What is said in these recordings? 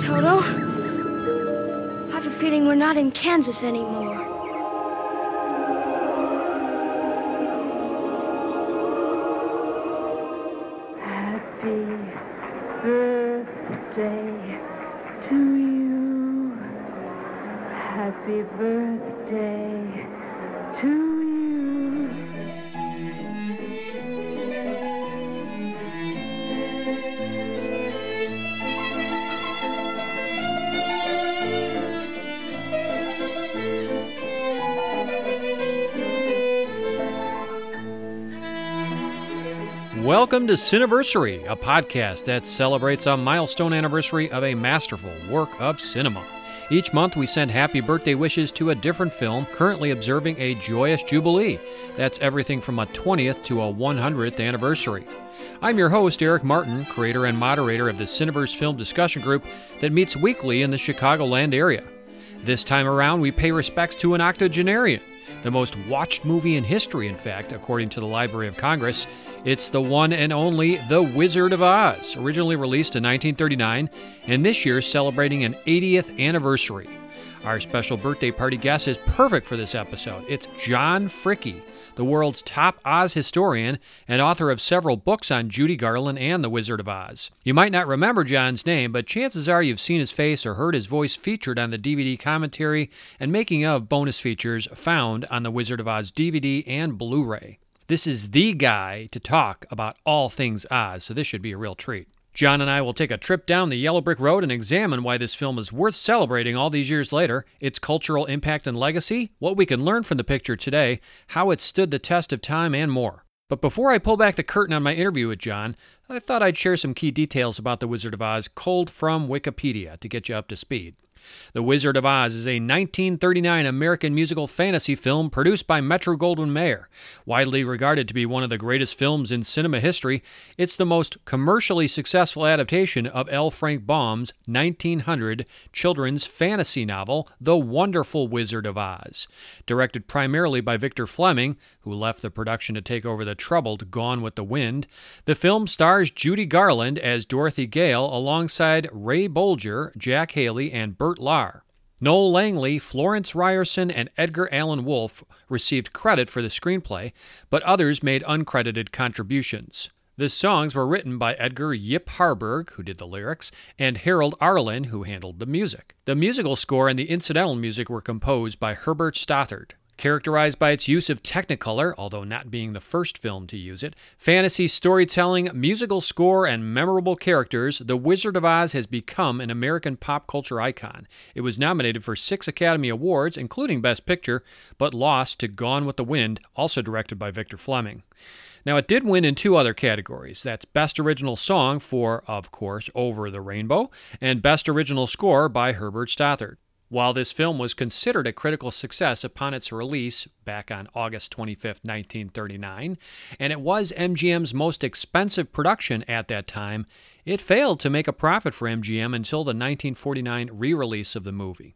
Toto. I have a feeling we're not in Kansas anymore. Happy birthday to you. Happy birthday to you. Welcome to Cineversary, a podcast that celebrates a milestone anniversary of a masterful work of cinema. Each month we send happy birthday wishes to a different film currently observing a joyous jubilee. That's everything from a 20th to a 100th anniversary. I'm your host, Eric Martin, creator and moderator of the Cineverse Film Discussion Group that meets weekly in the Chicagoland area. This time around, we pay respects to an octogenarian, the most watched movie in history, in fact, according to the Library of Congress. It's the one and only The Wizard of Oz, originally released in 1939, and this year celebrating an 80th anniversary. Our special birthday party guest is perfect for this episode. It's John Fricke, the world's top Oz historian and author of several books on Judy Garland and The Wizard of Oz. You might not remember John's name, but chances are you've seen his face or heard his voice featured on the DVD commentary and making of bonus features found on The Wizard of Oz DVD and Blu-ray. This is the guy to talk about all things Oz, so this should be a real treat. John and I will take a trip down the Yellow Brick Road and examine why this film is worth celebrating all these years later, its cultural impact and legacy, what we can learn from the picture today, how it stood the test of time, and more. But before I pull back the curtain on my interview with John, I thought I'd share some key details about The Wizard of Oz, culled from Wikipedia, to get you up to speed. The Wizard of Oz is a 1939 American musical fantasy film produced by Metro-Goldwyn-Mayer. Widely regarded to be one of the greatest films in cinema history, it's the most commercially successful adaptation of L. Frank Baum's 1900 children's fantasy novel, The Wonderful Wizard of Oz. Directed primarily by Victor Fleming, who left the production to take over the troubled Gone with the Wind, the film stars Judy Garland as Dorothy Gale alongside Ray Bolger, Jack Haley, and Burt Lahr. Noel Langley, Florence Ryerson, and Edgar Allan Wolfe received credit for the screenplay, but others made uncredited contributions. The songs were written by Edgar Yip Harburg, who did the lyrics, and Harold Arlen, who handled the music. The musical score and the incidental music were composed by Herbert Stothard. Characterized by its use of Technicolor, although not being the first film to use it, fantasy storytelling, musical score, and memorable characters, The Wizard of Oz has become an American pop culture icon. It was nominated for 6 Academy Awards, including Best Picture, but lost to Gone with the Wind, also directed by Victor Fleming. Now, it did win in 2 other categories. That's Best Original Song for, of course, Over the Rainbow, and Best Original Score by Herbert Stothard. While this film was considered a critical success upon its release back on August 25, 1939, and it was MGM's most expensive production at that time, it failed to make a profit for MGM until the 1949 re-release of the movie.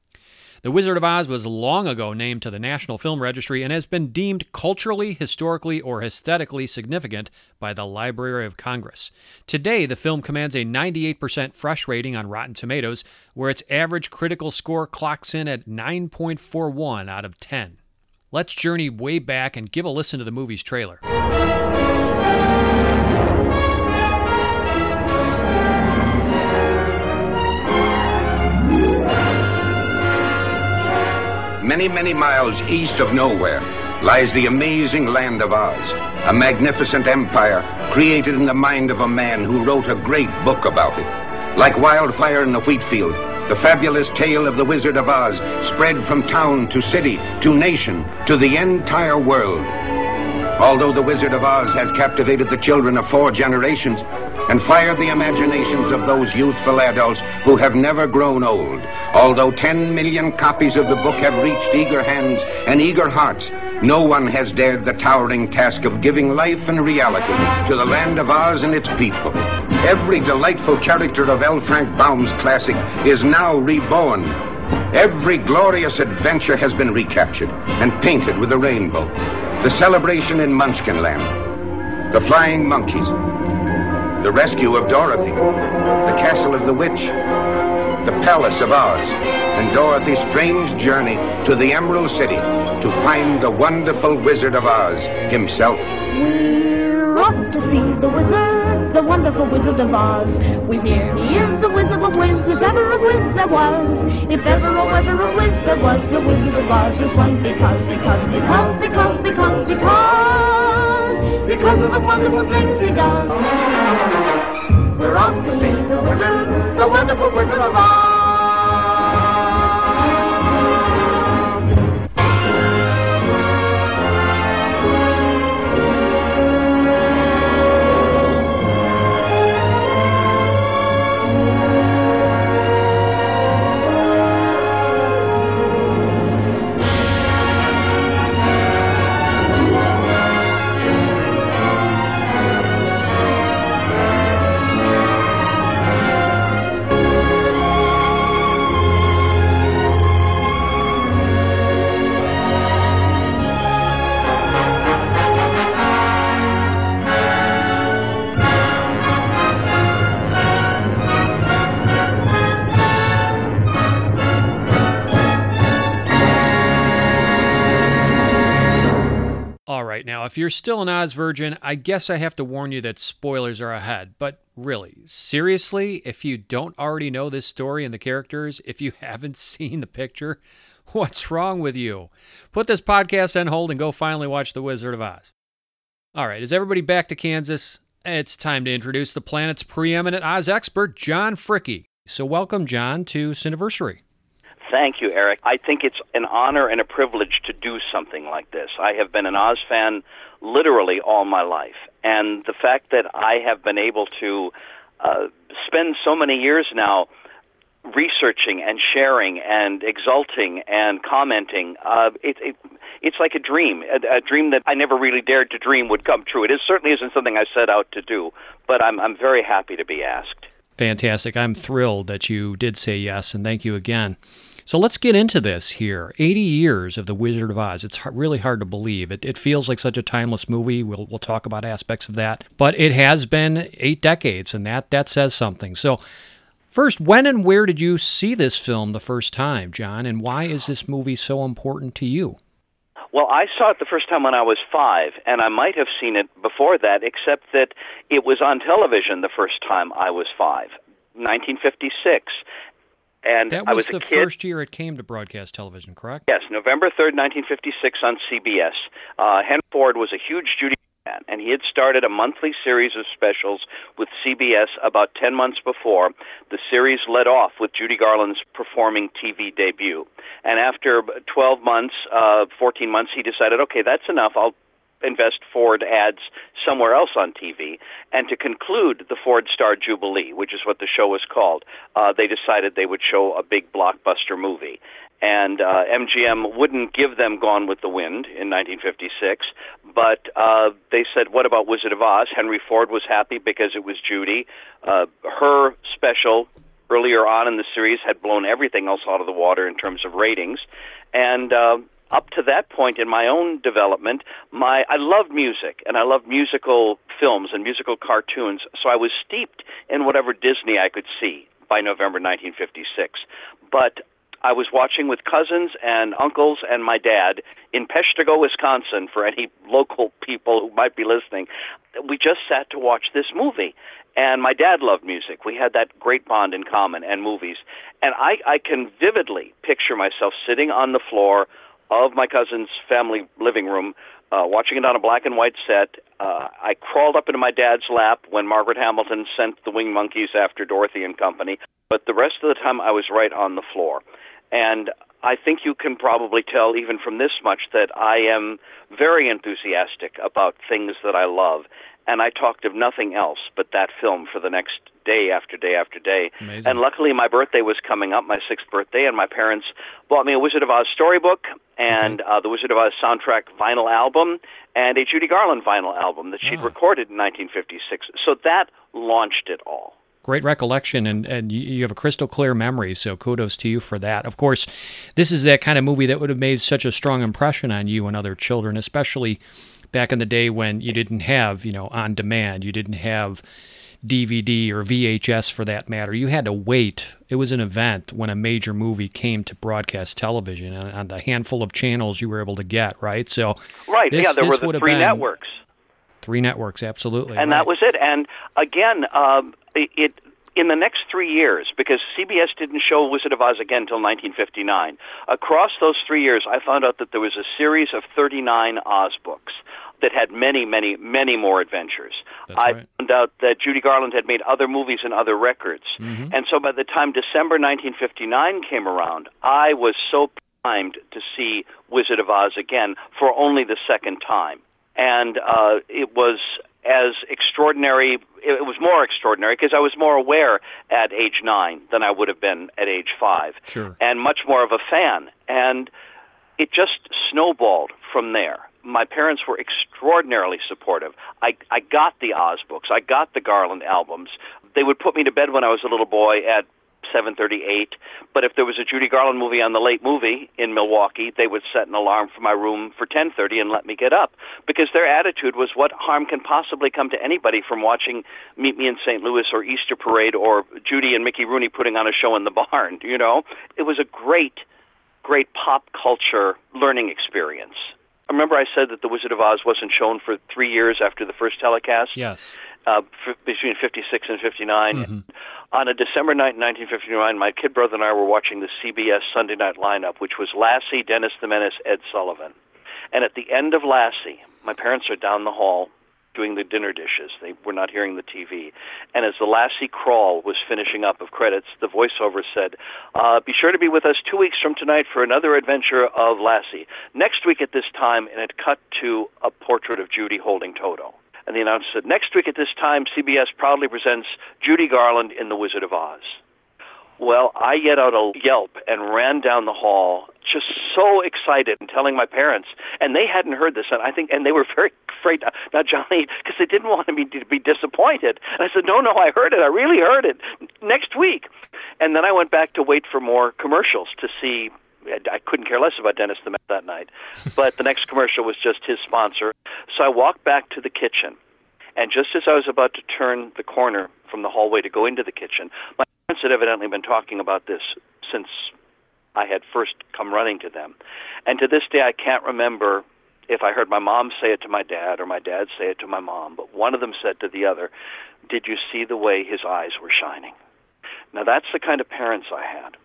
The Wizard of Oz was long ago named to the National Film Registry and has been deemed culturally, historically, or aesthetically significant by the Library of Congress. Today, the film commands a 98% fresh rating on Rotten Tomatoes, where its average critical score clocks in at 9.41 out of 10. Let's journey way back and give a listen to the movie's trailer. Many, many miles east of nowhere lies the amazing land of Oz, a magnificent empire created in the mind of a man who wrote a great book about it. Like wildfire in the wheat field, the fabulous tale of the Wizard of Oz spread from town to city to nation to the entire world. Although the Wizard of Oz has captivated the children of 4 generations and fired the imaginations of those youthful adults who have never grown old, although 10 million copies of the book have reached eager hands and eager hearts, no one has dared the towering task of giving life and reality to the land of Oz and its people. Every delightful character of L. Frank Baum's classic is now reborn. Every glorious adventure has been recaptured and painted with a rainbow. The celebration in Munchkinland, the flying monkeys, the rescue of Dorothy, the castle of the witch, the Palace of Oz, and Dorothy's strange journey to the Emerald City to find the wonderful Wizard of Oz himself. We're off to see the wizard, the wonderful Wizard of Oz. We hear he is a wizard of whiz, if ever a whiz there was. If ever, oh, ever a whiz there was, the Wizard of Oz is one because of the wonderful things he does. We're off to see the wizard, the wonderful Wizard of Oz. Now, if you're still an Oz virgin, I guess I have to warn you that spoilers are ahead. But really, seriously, if you don't already know this story and the characters, if you haven't seen the picture, what's wrong with you? Put this podcast on hold and go finally watch The Wizard of Oz. All right, is everybody back to Kansas? It's time to introduce the planet's preeminent Oz expert, John Fricke. So welcome, John, to Cineversary. Thank you, Eric. I think it's an honor and a privilege to do something like this. I have been an Oz fan literally all my life, and the fact that I have been able to spend so many years now researching and sharing and exulting and commenting, it's like a dream that I never really dared to dream would come true. It certainly isn't something I set out to do, but I'm very happy to be asked. Fantastic. I'm thrilled that you did say yes, and thank you again. So let's get into this here. 80 years of The Wizard of Oz. It's really hard to believe. It feels like such a timeless movie. We'll talk about aspects of that. But it has been 8 decades, and that says something. So first, when and where did you see this film the first time, John, and why is this movie so important to you? Well, I saw it the first time when I was 5, and I might have seen it before that, except that it was on television the first time I was 5, 1956. And that I was the a kid. First year it came to broadcast television, correct? Yes, November 3rd, 1956 on CBS. Henry Ford was a huge Judy fan, and he had started a monthly series of specials with CBS about 10 months before. The series led off with Judy Garland's performing TV debut. And after 12 months, 14 months, he decided, okay, that's enough. I'll invest Ford ads somewhere else on TV. And to conclude the Ford Star Jubilee, which is what the show was called, they decided they would show a big blockbuster movie. And MGM wouldn't give them Gone with the Wind in 1956, but they said, what about Wizard of Oz? Henry Ford was happy because it was Judy. Her special earlier on in the series had blown everything else out of the water in terms of ratings. And up to that point in my own development, I loved music, and I loved musical films and musical cartoons, so I was steeped in whatever Disney I could see by November 1956. But I was watching with cousins and uncles and my dad in Peshtigo, Wisconsin, for any local people who might be listening. We just sat to watch this movie. And my dad loved music. We had that great bond in common, and movies. And I can vividly picture myself sitting on the floor of my cousin's family living room, watching it on a black and white set. I crawled up into my dad's lap when Margaret Hamilton sent the Winged Monkeys after Dorothy and Company. But the rest of the time, I was right on the floor. And I think you can probably tell even from this much that I am very enthusiastic about things that I love. And I talked of nothing else but that film for the next day after day after day. Amazing. And luckily my birthday was coming up, my 6th birthday, and my parents bought me a Wizard of Oz storybook and the Wizard of Oz soundtrack vinyl album and a Judy Garland vinyl album that she'd recorded in 1956. So that launched it all. Great recollection, and you have a crystal clear memory, so kudos to you for that. Of course, this is that kind of movie that would have made such a strong impression on you and other children, especially back in the day when you didn't have, on demand. You didn't have DVD or VHS for that matter. You had to wait It was an event when a major movie came to broadcast television on the handful of channels you were able to get, right? So, right, there were the 3 networks. 3 networks, absolutely. And that was it. And again, in the next 3 years, because CBS didn't show Wizard of Oz again until 1959, across those 3 years, I found out that there was a series of 39 Oz books that had many, many, many more adventures. I found out that Judy Garland had made other movies and other records. Mm-hmm. And so by the time December 1959 came around, I was so primed to see Wizard of Oz again for only the second time. And it was as extraordinary, it was more extraordinary because I was more aware at age 9 than I would have been at age 5. Sure. And much more of a fan. And it just snowballed from there. My parents were extraordinarily supportive. I got the Oz books. I got the Garland albums. They would put me to bed when I was a little boy at 7:38, but if there was a Judy Garland movie on the late movie in Milwaukee, they would set an alarm for my room for 10:30 and let me get up, because their attitude was, what harm can possibly come to anybody from watching Meet Me in St. Louis or Easter Parade or Judy and Mickey Rooney putting on a show in the barn, you know? It was a great pop culture learning experience. Remember I said that The Wizard of Oz wasn't shown for 3 years after the first telecast? Yes. Between 56 and 59. Mm-hmm. On a December night in 1959, my kid brother and I were watching the CBS Sunday night lineup, which was Lassie, Dennis the Menace, Ed Sullivan. And at the end of Lassie, my parents are down the hall doing the dinner dishes. They were not hearing the TV. And as the Lassie crawl was finishing up of credits, the voiceover said, be sure to be with us 2 weeks from tonight for another adventure of Lassie. Next week at this time, and it cut to a portrait of Judy holding Toto. And the announcer said, next week at this time, CBS proudly presents Judy Garland in The Wizard of Oz. Well, I let out a yelp and ran down the hall, just so excited and telling my parents. And they hadn't heard this, and they were very afraid, not Johnny, because they didn't want me to be disappointed. And I said, no, I heard it. I really heard it. Next week. And then I went back to wait for more commercials to see. I couldn't care less about Dennis the Menace that night. But the next commercial was just his sponsor. So I walked back to the kitchen. And just as I was about to turn the corner from the hallway to go into the kitchen, my parents had evidently been talking about this since I had first come running to them. And to this day, I can't remember if I heard my mom say it to my dad or my dad say it to my mom, but one of them said to the other, did you see the way his eyes were shining? Now, that's the kind of parents I had.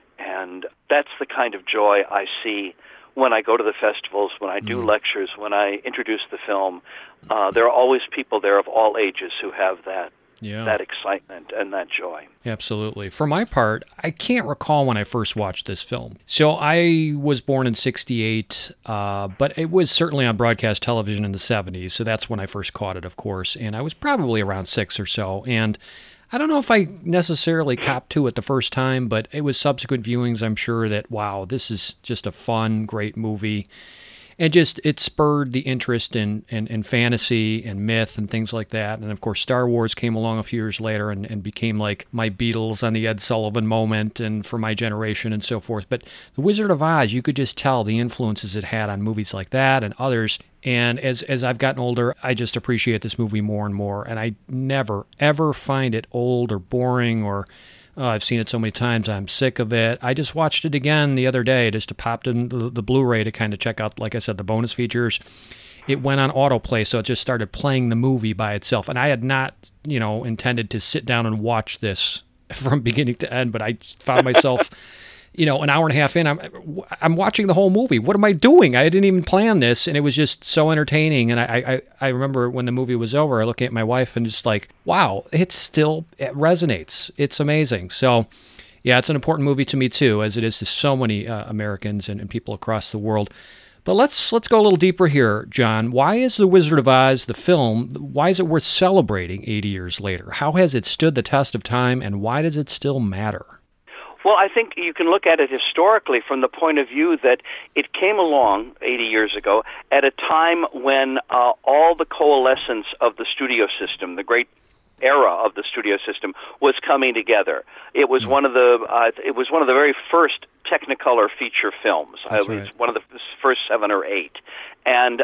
And that's the kind of joy I see when I go to the festivals, when I do lectures, when I introduce the film. There are always people there of all ages who have that excitement and that joy. Absolutely. For my part, I can't recall when I first watched this film. So I was born in 68, but it was certainly on broadcast television in the 70s, so that's when I first caught it, of course, and I was probably around 6 or so, and I don't know if I necessarily copped to it the first time, but it was subsequent viewings, I'm sure that, wow, this is just a fun, great movie. And just, it spurred the interest in fantasy and myth and things like that. And of course, Star Wars came along a few years later and became like my Beatles on the Ed Sullivan moment and for my generation and so forth. But The Wizard of Oz, you could just tell the influences it had on movies like that and others. And as I've gotten older, I just appreciate this movie more and more. And I never, ever find it old or boring or I've seen it so many times, I'm sick of it. I just watched it again the other day just to pop in the Blu-ray to kind of check out, like I said, the bonus features. It went on autoplay, so it just started playing the movie by itself. And I had not, intended to sit down and watch this from beginning to end, but I found myself, an hour and a half in, I'm watching the whole movie. What am I doing? I didn't even plan this, and it was just so entertaining. And I remember when the movie was over, I looking at my wife and just like, wow, it resonates. It's amazing. So, yeah, it's an important movie to me too, as it is to so many Americans and people across the world. But let's go a little deeper here, John. Why is The Wizard of Oz, the film, why is it worth celebrating 80 years later? How has it stood the test of time, and why does it still matter? Well, I think you can look at it historically from the point of view that it came along 80 years ago at a time when all the coalescence of the studio system, the great era of the studio system, was coming together. It was one of the very first Technicolor feature films. It was one of the first 7 or 8. And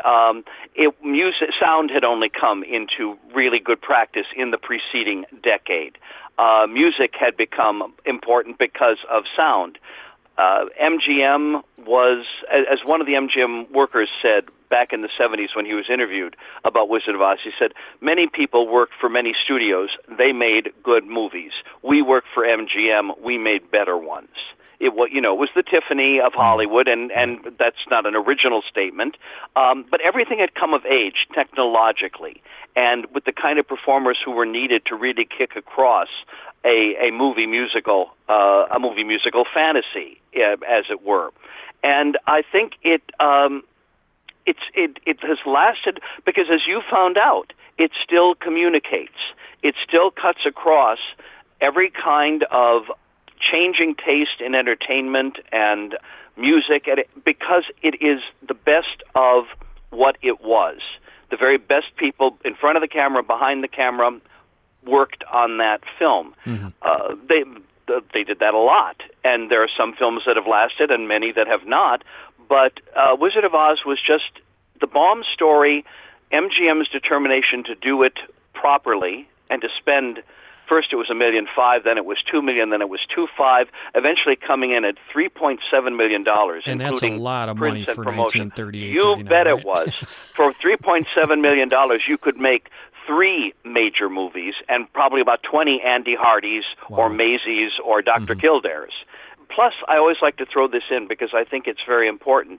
sound had only come into really good practice in the preceding decade. Music had become important because of sound. MGM was, as one of the MGM workers said back in the 70s when he was interviewed about Wizard of Oz, he said, many people worked for many studios. They made good movies. We worked for MGM. We made better ones. It was the Tiffany of Hollywood, and that's not an original statement. But everything had come of age technologically, and with the kind of performers who were needed to really kick across a movie musical fantasy, as it were. And I think it has lasted because, as you found out, it still communicates. It still cuts across every kind of changing taste in entertainment and music, because it is the best of what it was. The very best people in front of the camera, behind the camera, worked on that film. They did that a lot, and there are some films that have lasted and many that have not, but Wizard of Oz was just the bomb story, MGM's determination to do it properly and to spend, first it was $1.5 million, then it was $2 million, then it was $2.5 million, eventually coming in at $3.7 million, and that's a lot of money for 1938. You bet it was. For $3.7 million, you could make 3 major movies and probably about 20 Andy Hardys or Maisies or Dr. Kildares. Plus, I always like to throw this in because I think it's very important.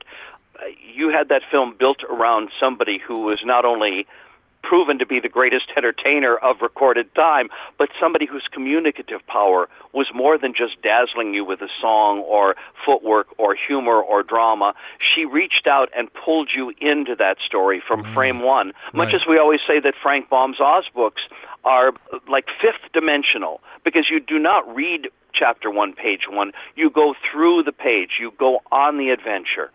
You had that film built around somebody who was not only proven to be the greatest entertainer of recorded time, but somebody whose communicative power was more than just dazzling you with a song or footwork or humor or drama. She reached out and pulled you into that story from frame one, much as we always say that Frank Baum's Oz books are like fifth dimensional, because you do not read chapter 1, page 1. You go through the page. You go on the adventure.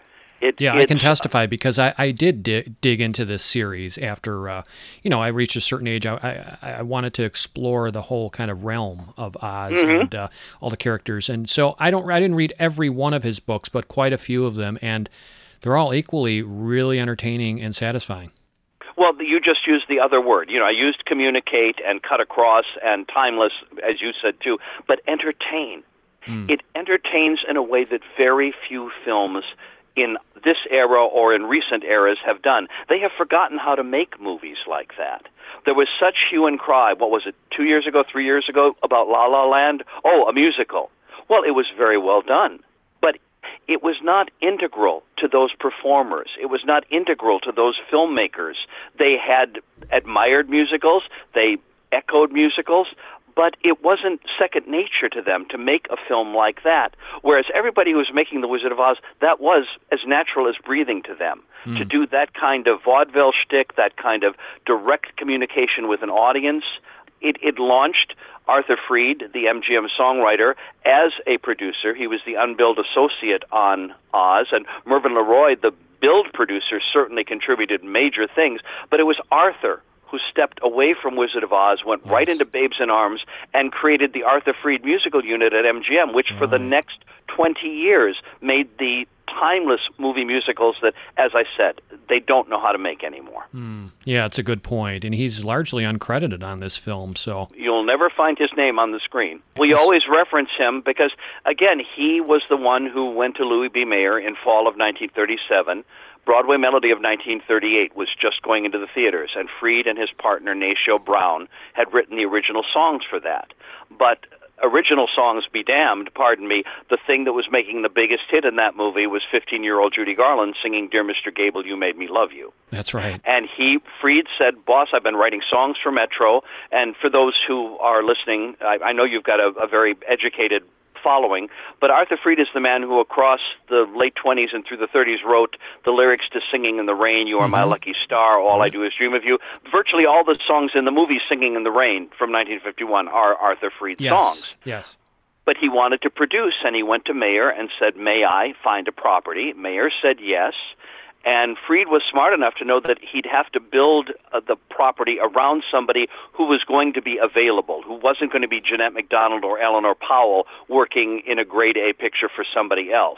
I can testify because I did dig into this series after, I reached a certain age. I wanted to explore the whole kind of realm of Oz and all the characters. And so I didn't read every one of his books, but quite a few of them. And they're all equally really entertaining and satisfying. Well, you just used the other word. I used communicate and cut across and timeless, as you said too, but entertain. It entertains in a way that very few films in this era or in recent eras have done. They have forgotten how to make movies like that. There was such hue and cry, 2 years ago, 3 years ago, about La La Land? Oh, a musical. Well, it was very well done, but it was not integral to those performers. It was not integral to those filmmakers. They had admired musicals, they echoed musicals, but it wasn't second nature to them to make a film like that. Whereas everybody who was making The Wizard of Oz, that was as natural as breathing to them. To do that kind of vaudeville shtick, that kind of direct communication with an audience, it launched Arthur Freed, the MGM songwriter, as a producer. He was the unbilled associate on Oz, and Mervyn LeRoy, the billed producer, certainly contributed major things, but it was Arthur who stepped away from Wizard of Oz, went right into Babes in Arms, and created the Arthur Freed musical unit at MGM, which for the next 20 years made the timeless movie musicals that, as I said, they don't know how to make anymore. Yeah, it's a good point. And he's largely uncredited on this film, so... You'll never find his name on the screen. We always reference him because, again, he was the one who went to Louis B. Mayer in fall of 1937. Broadway Melody of 1938 was just going into the theaters, and Freed and his partner, Nacio Brown, had written the original songs for that. But original songs be damned, the thing that was making the biggest hit in that movie was 15-year-old Judy Garland singing Dear Mr. Gable, You Made Me Love You. That's right. And Freed said, boss, I've been writing songs for Metro, and for those who are listening, I know you've got a very educated following, but Arthur Freed is the man who across the late 20s and through the 30s wrote the lyrics to Singing in the Rain, You Are My Lucky Star, All I Do Is Dream of You. Virtually all the songs in the movie Singing in the Rain from 1951 are Arthur Freed songs. Yes. But he wanted to produce, and he went to Mayer and said, may I find a property? Mayer said yes. And Freed was smart enough to know that he'd have to build the property around somebody who was going to be available, who wasn't going to be Jeanette MacDonald or Eleanor Powell working in a grade A picture for somebody else.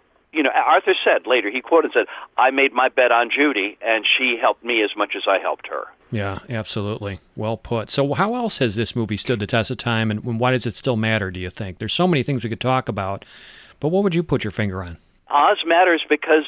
Arthur said later, he quoted, said, I made my bet on Judy, and she helped me as much as I helped her. Yeah, absolutely. Well put. So how else has this movie stood the test of time, and why does it still matter, do you think? There's so many things we could talk about, but what would you put your finger on? Oz matters because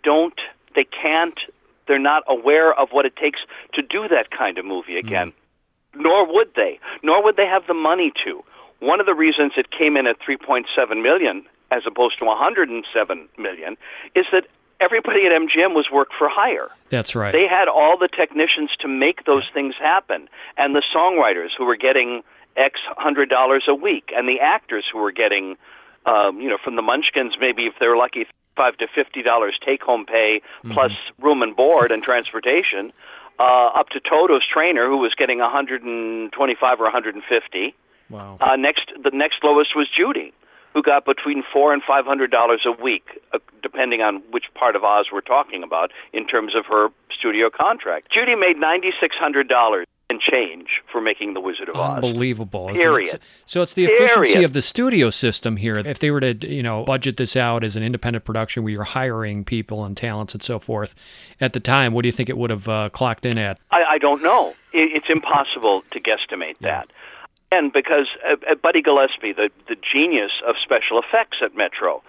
they're not aware of what it takes to do that kind of movie again. Nor would they have the money to. One of the reasons it came in at $3.7 million as opposed to $107 million is that everybody at MGM was work for hire. That's right. They had all the technicians to make those things happen, and the songwriters who were getting X $100 a week, and the actors who were getting, from the Munchkins, maybe if they were lucky, $5 to $50 take-home pay plus room and board and transportation, up to Toto's trainer who was getting $125 or $150. Wow. The next lowest was Judy, who got between $400 and $500 a week, depending on which part of Oz we're talking about in terms of her studio contract. Judy made $9,600 and change for making The Wizard of Oz. Unbelievable. Period. So it's the efficiency of the studio system here. If they were to, budget this out as an independent production where you're hiring people and talents and so forth, at the time, what do you think it would have clocked in at? I don't know. It's impossible to guesstimate that. And because Buddy Gillespie, the genius of special effects at Metro,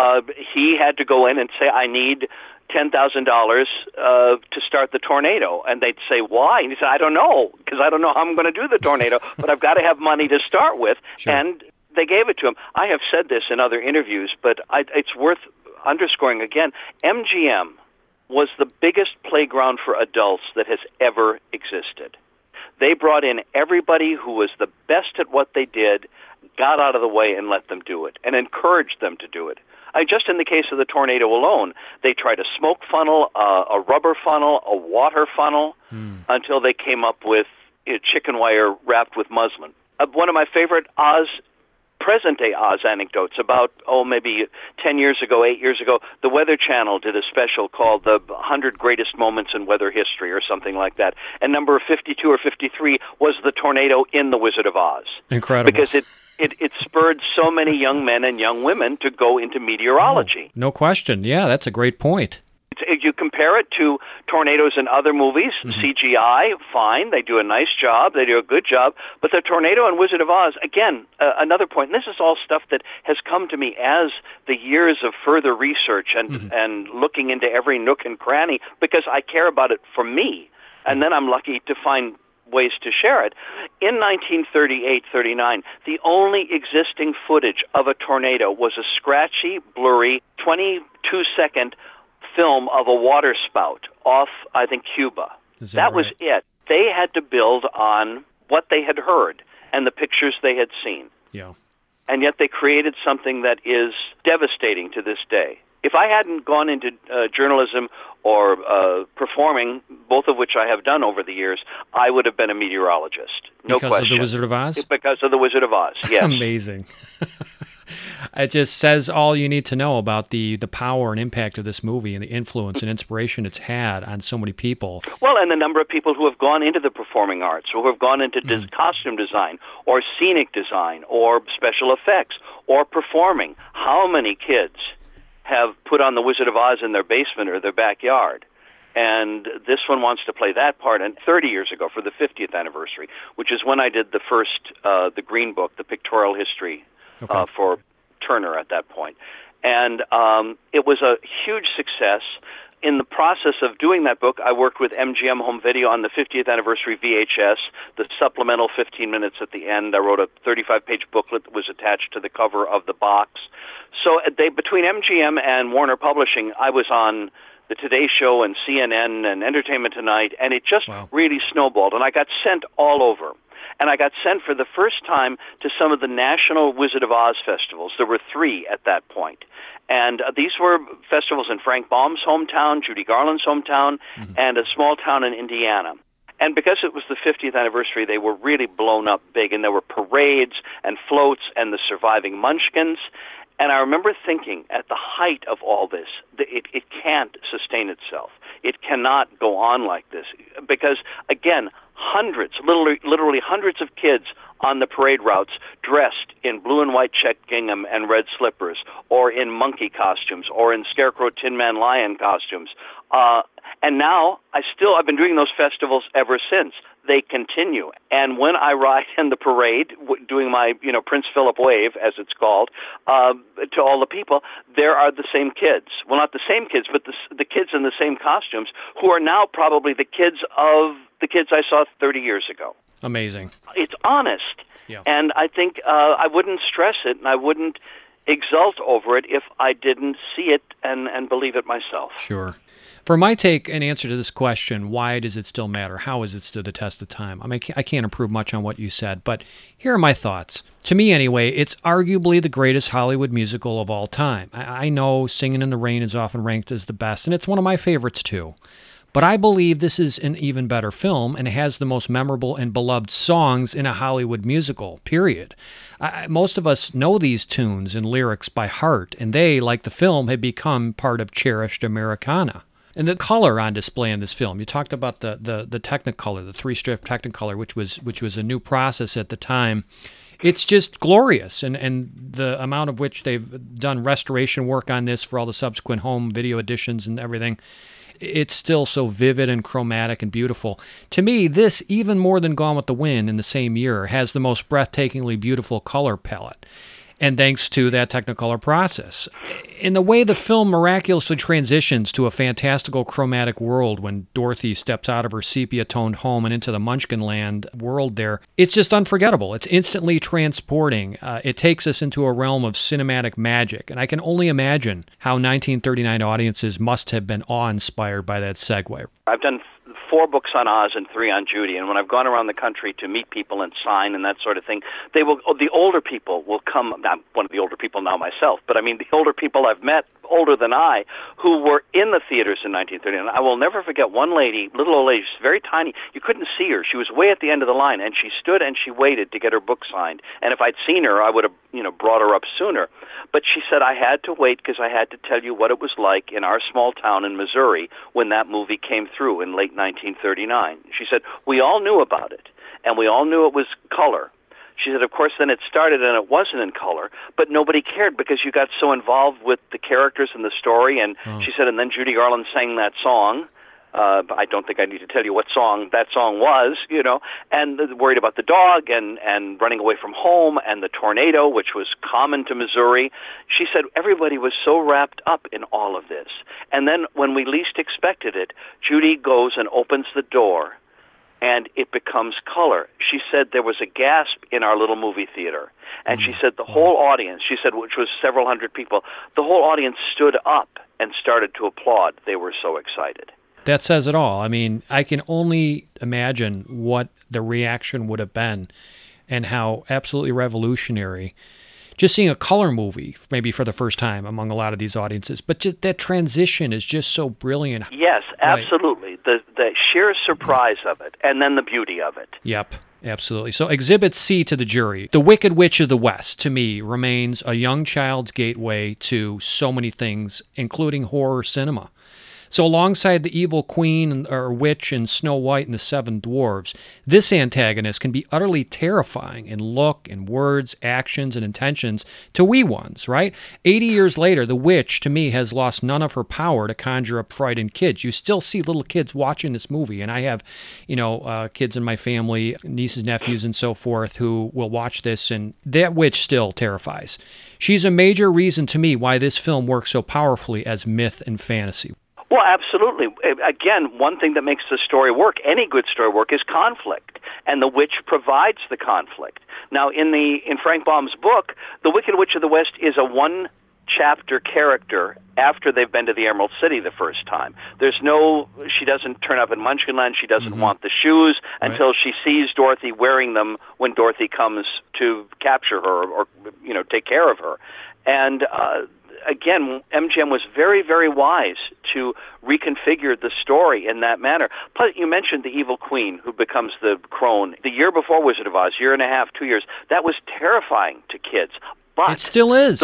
he had to go in and say, I need $10,000 to start the tornado. And they'd say, why? And he said, I don't know, because I don't know how I'm going to do the tornado, but I've got to have money to start with. Sure. And they gave it to him. I have said this in other interviews, but it's worth underscoring again. MGM was the biggest playground for adults that has ever existed. They brought in everybody who was the best at what they did, got out of the way and let them do it, and encouraged them to do it. Just in the case of the tornado alone, they tried a smoke funnel, a rubber funnel, a water funnel, until they came up with chicken wire wrapped with muslin. One of my favorite present-day Oz anecdotes, about, maybe 10 years ago, 8 years ago, the Weather Channel did a special called The 100 Greatest Moments in Weather History or something like that. And number 52 or 53 was the tornado in The Wizard of Oz. Incredible. Because it spurred so many young men and young women to go into meteorology. No question. Yeah, that's a great point. You compare it to tornadoes in other movies, CGI, fine, they do a nice job, they do a good job, but the tornado in Wizard of Oz, again, another point, and this is all stuff that has come to me as the years of further research and looking into every nook and cranny, because I care about it for me, and then I'm lucky to find ways to share it. In 1938-39, the only existing footage of a tornado was a scratchy, blurry, 22-second film of a water spout off, I think, Cuba. That was it. They had to build on what they had heard and the pictures they had seen. Yeah. And yet they created something that is devastating to this day. If I hadn't gone into journalism or performing, both of which I have done over the years, I would have been a meteorologist. No question. Because of The Wizard of Oz? Because of The Wizard of Oz, yes. Amazing. It just says all you need to know about the power and impact of this movie and the influence and inspiration it's had on so many people. Well, and the number of people who have gone into the performing arts, who have gone into costume design or scenic design or special effects or performing. How many kids have put on The Wizard of Oz in their basement or their backyard? And this one wants to play that part. And 30 years ago, for the 50th anniversary, which is when I did the first, the Green Book, the pictorial history for Turner at that point. And it was a huge success. In the process of doing that book, I worked with MGM Home Video on the 50th anniversary VHS, the supplemental 15 minutes at the end. I wrote a 35-page booklet that was attached to the cover of the box. So between MGM and Warner Publishing, I was on the Today Show and CNN and Entertainment Tonight, and it just really snowballed. And I got sent all over. And I got sent for the first time to some of the national Wizard of Oz festivals. There were 3 at that point. And these were festivals in Frank Baum's hometown, Judy Garland's hometown, and a small town in Indiana. And because it was the 50th anniversary, they were really blown up big. And there were parades and floats and the surviving Munchkins. And I remember thinking, at the height of all this, it can't sustain itself. It cannot go on like this. Because, again, hundreds, literally hundreds of kids on the parade routes dressed in blue and white check gingham and red slippers, or in monkey costumes, or in Scarecrow, Tin Man, Lion costumes. And now I've been doing those festivals ever since. They continue. And when I ride in the parade, doing my, Prince Philip wave, as it's called, to all the people, there are the same kids. Well, not the same kids, but the kids in the same costumes, who are now probably the kids of the kids I saw 30 years ago. Amazing. It's honest. Yeah. And I think I wouldn't stress it, and I wouldn't exult over it if I didn't see it and believe it myself. Sure. For my take and answer to this question, why does it still matter? How has it stood the test of time? I mean, I can't improve much on what you said, but here are my thoughts. To me, anyway, it's arguably the greatest Hollywood musical of all time. I know Singin' in the Rain is often ranked as the best, and it's one of my favorites too. But I believe this is an even better film, and it has the most memorable and beloved songs in a Hollywood musical, period. Most of us know these tunes and lyrics by heart, and they, like the film, have become part of cherished Americana. And the color on display in this film, you talked about the Technicolor, the 3-strip Technicolor, which was a new process at the time. It's just glorious, and the amount of which they've done restoration work on this for all the subsequent home video editions and everything. It's still so vivid and chromatic and beautiful. To me, this, even more than Gone with the Wind in the same year, has the most breathtakingly beautiful color palette. And thanks to that Technicolor process. In the way the film miraculously transitions to a fantastical chromatic world when Dorothy steps out of her sepia-toned home and into the Munchkinland world there, it's just unforgettable. It's instantly transporting. It takes us into a realm of cinematic magic, and I can only imagine how 1939 audiences must have been awe-inspired by that segue. I've done 4 books on Oz and 3 on Judy, and when I've gone around the country to meet people and sign and that sort of thing, the older people will come. I'm one of the older people now myself, but I mean the older people I've met, older than I, who were in the theaters in 1939. I will never forget one lady, little old lady, she's very tiny. You couldn't see her. She was way at the end of the line, and she stood and she waited to get her book signed. And if I'd seen her, I would have, brought her up sooner. But she said, I had to wait because I had to tell you what it was like in our small town in Missouri when that movie came through in late 1939. She said, we all knew about it, and we all knew it was color. She said, of course, then it started and it wasn't in color, but nobody cared because you got so involved with the characters and the story. And she said, and then Judy Garland sang that song. I don't think I need to tell you what song that song was, and worried about the dog and running away from home and the tornado, which was common to Missouri. She said everybody was so wrapped up in all of this. And then when we least expected it, Judy goes and opens the door, and it becomes color. She said there was a gasp in our little movie theater. And she said the whole audience, she said, which was several hundred people, the whole audience stood up and started to applaud. They were so excited. That says it all. I mean, I can only imagine what the reaction would have been and how absolutely revolutionary. Just seeing a color movie, maybe for the first time among a lot of these audiences, but just that transition is just so brilliant. Yes, absolutely. Right. The sheer surprise of it, and then the beauty of it. Yep, absolutely. So Exhibit C to the jury. The Wicked Witch of the West, to me, remains a young child's gateway to so many things, including horror cinema. So alongside the evil queen or witch in Snow White and the Seven Dwarfs, this antagonist can be utterly terrifying in look and words, actions, and intentions to wee ones, right? 80 years later, the witch, to me, has lost none of her power to conjure up frightened kids. You still see little kids watching this movie, and I have, kids in my family, nieces, nephews, and so forth, who will watch this, and that witch still terrifies. She's a major reason to me why this film works so powerfully as myth and fantasy. Well, absolutely. Again, one thing that makes the story work, any good story work, is conflict, and the witch provides the conflict. Now, in Frank Baum's book, the Wicked Witch of the West is a one-chapter character after they've been to the Emerald City the first time. She doesn't turn up in Munchkinland, she doesn't want the shoes until she sees Dorothy wearing them when Dorothy comes to capture her or take care of her. And again, MGM was very, very wise to reconfigure the story in that manner. Plus, you mentioned the evil queen who becomes the crone. The year before Wizard of Oz, 1.5 years, 2 years, that was terrifying to kids. But it still is.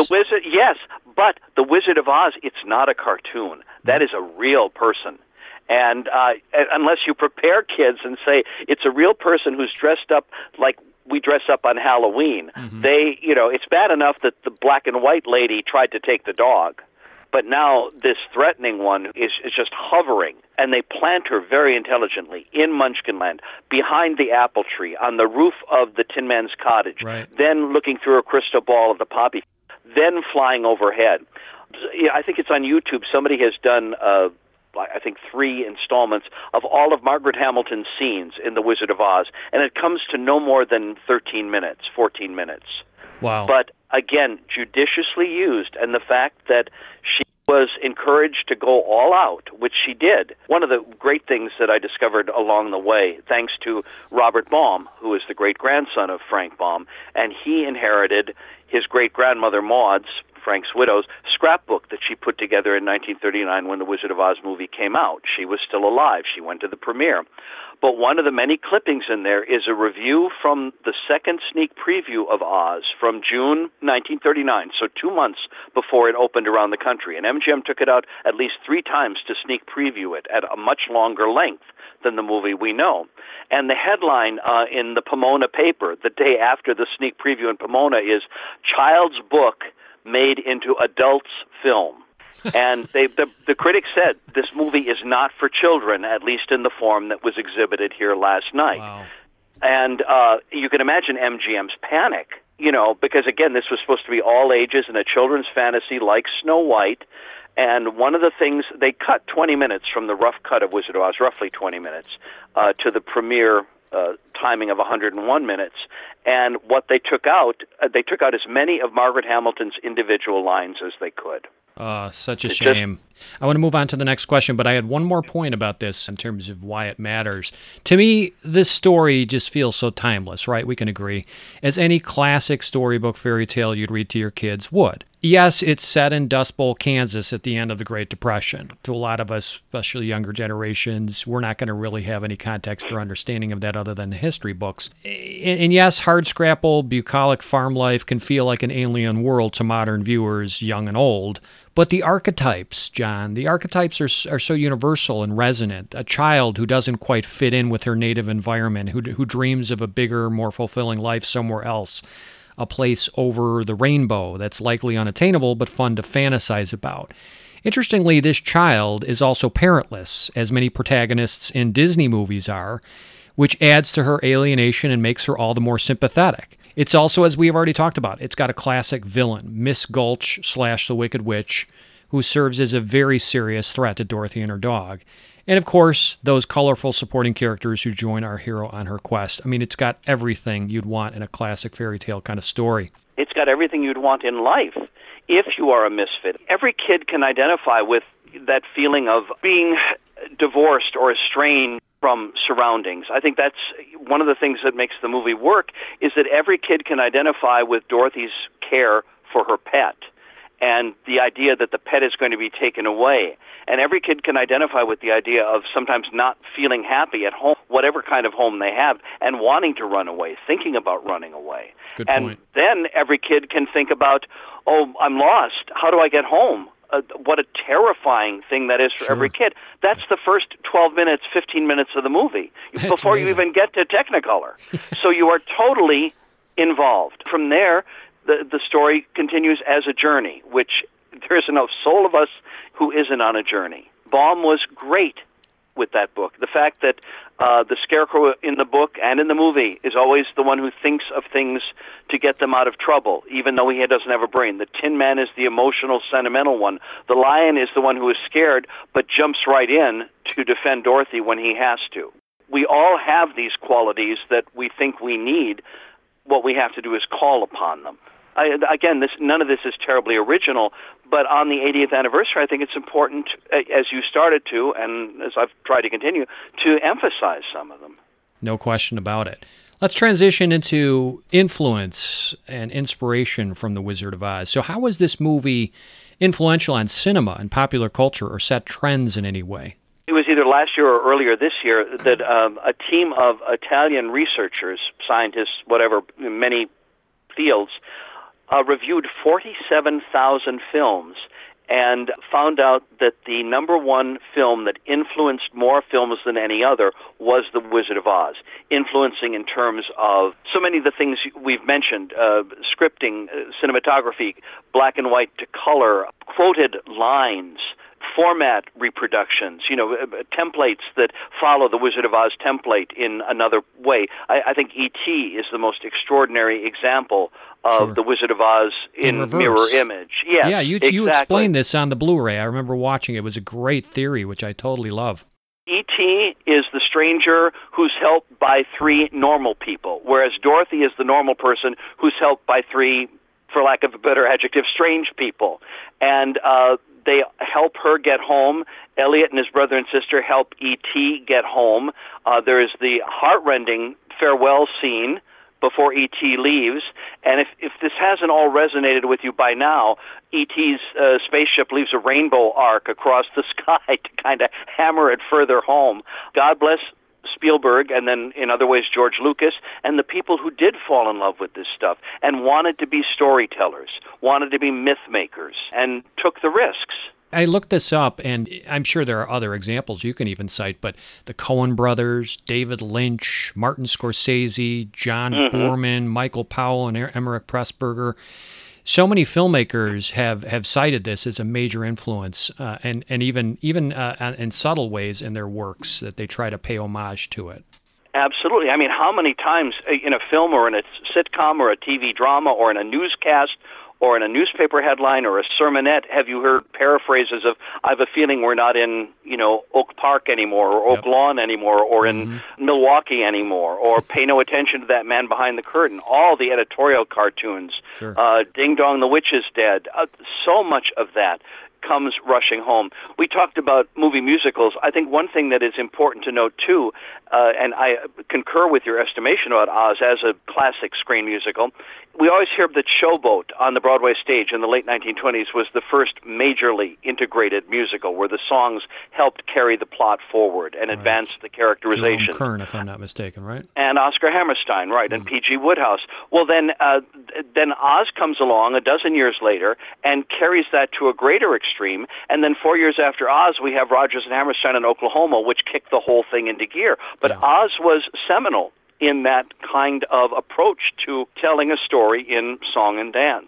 But the Wizard of Oz, it's not a cartoon. That is a real person. And unless you prepare kids and say it's a real person who's dressed up like we dress up on Halloween. It's bad enough that the black and white lady tried to take the dog, but now this threatening one is just hovering, and they plant her very intelligently in Munchkinland, behind the apple tree, on the roof of the Tin Man's cottage, then looking through a crystal ball of the poppy, then flying overhead. I think it's on YouTube. Somebody has done, 3 installments of all of Margaret Hamilton's scenes in The Wizard of Oz, and it comes to no more than 13 minutes, 14 minutes. Wow. But again, judiciously used, and the fact that she was encouraged to go all out, which she did. One of the great things that I discovered along the way, thanks to Robert Baum, who is the great-grandson of Frank Baum, and he inherited his great-grandmother Maud's, Frank's widow's, scrapbook that she put together in 1939 when the Wizard of Oz movie came out. She was still alive. She went to the premiere. But one of the many clippings in there is a review from the second sneak preview of Oz from June 1939, so 2 months before it opened around the country. And MGM took it out at least 3 times to sneak preview it at a much longer length than the movie we know. And the headline in the Pomona paper the day after the sneak preview in Pomona is "Child's Book Made into Adult's Film." And the critics said this movie is not for children, at least in the form that was exhibited here last night. Wow. And you can imagine MGM's panic, because, again, this was supposed to be all ages and a children's fantasy like Snow White. And one of the things, they cut 20 minutes from the rough cut of Wizard of Oz, roughly 20 minutes, to the premiere timing of 101 minutes. And what they took out as many of Margaret Hamilton's individual lines as they could. Such a shame. I want to move on to the next question, but I had one more point about this in terms of why it matters. To me, this story just feels so timeless, right? We can agree. As any classic storybook fairy tale you'd read to your kids would. Yes, it's set in Dust Bowl, Kansas at the end of the Great Depression. To a lot of us, especially younger generations, we're not going to really have any context or understanding of that other than the history books. And yes, hardscrapple, bucolic farm life can feel like an alien world to modern viewers, young and old. But the archetypes, John, are so universal and resonant. A child who doesn't quite fit in with her native environment, who dreams of a bigger, more fulfilling life somewhere else. A place over the rainbow that's likely unattainable but fun to fantasize about. Interestingly, this child is also parentless, as many protagonists in Disney movies are, which adds to her alienation and makes her all the more sympathetic. It's also, as we have already talked about, it's got a classic villain, Miss Gulch / the Wicked Witch, who serves as a very serious threat to Dorothy and her dog. And of course, those colorful supporting characters who join our hero on her quest. I mean, it's got everything you'd want in a classic fairy tale kind of story. It's got everything you'd want in life if you are a misfit. Every kid can identify with that feeling of being divorced or estranged from surroundings. I think that's one of the things that makes the movie work, is that every kid can identify with Dorothy's care for her pet and the idea that the pet is going to be taken away. And every kid can identify with the idea of sometimes not feeling happy at home, whatever kind of home they have, and wanting to run away, thinking about running away. Good point. And then every kid can think about, oh, I'm lost. How do I get home? What a terrifying thing that is for every kid. That's the first 12 minutes, 15 minutes of the movie, before you even get to Technicolor. So you are totally involved. From there, the story continues as a journey, which there isn't a soul of us who isn't on a journey. Baum was great with that book. The fact that the Scarecrow in the book and in the movie is always the one who thinks of things to get them out of trouble, even though he doesn't have a brain. The Tin Man is the emotional, sentimental one. The Lion is the one who is scared but jumps right in to defend Dorothy when he has to. We all have these qualities that we think we need. What we have to do is call upon them. Again, none of this is terribly original, but on the 80th anniversary, I think it's important, as you started to, and as I've tried to continue, to emphasize some of them. No question about it. Let's transition into influence and inspiration from The Wizard of Oz. So how was this movie influential on cinema and popular culture, or set trends in any way? It was either last year or earlier this year that a team of Italian researchers, scientists, whatever, in many fields, reviewed 47,000 films and found out that the number one film that influenced more films than any other was The Wizard of Oz, influencing in terms of so many of the things we've mentioned, scripting, cinematography, black and white to color, quoted lines, format reproductions, templates that follow the Wizard of Oz template in another way. I think E.T. is the most extraordinary example of the Wizard of Oz in mirror image. Yes, yeah, you explained this on the Blu-ray. I remember watching it. It was a great theory, which I totally love. E.T. is the stranger who's helped by three normal people, whereas Dorothy is the normal person who's helped by three, for lack of a better adjective, strange people. And they help her get home. Elliot and his brother and sister help E.T. get home. There is the heartrending farewell scene before E.T. leaves. And if this hasn't all resonated with you by now, E.T.'s spaceship leaves a rainbow arc across the sky to kind of hammer it further home. God bless Spielberg, and then in other ways George Lucas, and the people who did fall in love with this stuff and wanted to be storytellers, wanted to be myth makers, and took the risks. I looked this up, and I'm sure there are other examples you can even cite, but the Coen brothers, David Lynch, Martin Scorsese, John Boorman, Michael Powell, and Emmerich Pressburger. So many filmmakers have cited this as a major influence, and even in subtle ways in their works that they try to pay homage to it. Absolutely. I mean, how many times in a film or in a sitcom or a TV drama or in a newscast or in a newspaper headline or a sermonette have you heard paraphrases of, I have a feeling we're not in, Oak Park anymore or Oak Lawn anymore or in Milwaukee anymore, or pay no attention to that man behind the curtain. All the editorial cartoons, Ding Dong, the Witch is Dead, so much of that comes rushing home. We talked about movie musicals. I think one thing that is important to note, too, and I concur with your estimation about Oz as a classic screen musical, we always hear that Showboat on the Broadway stage in the late 1920s was the first majorly integrated musical where the songs helped carry the plot forward and advance the characterization. Jerome Kern, if I'm not mistaken, right? And Oscar Hammerstein, right, and P.G. Wodehouse. Well, then Oz comes along a dozen years later and carries that to a greater extreme, and then 4 years after Oz, we have Rodgers and Hammerstein in Oklahoma, which kicked the whole thing into gear. But Oz was seminal in that kind of approach to telling a story in song and dance,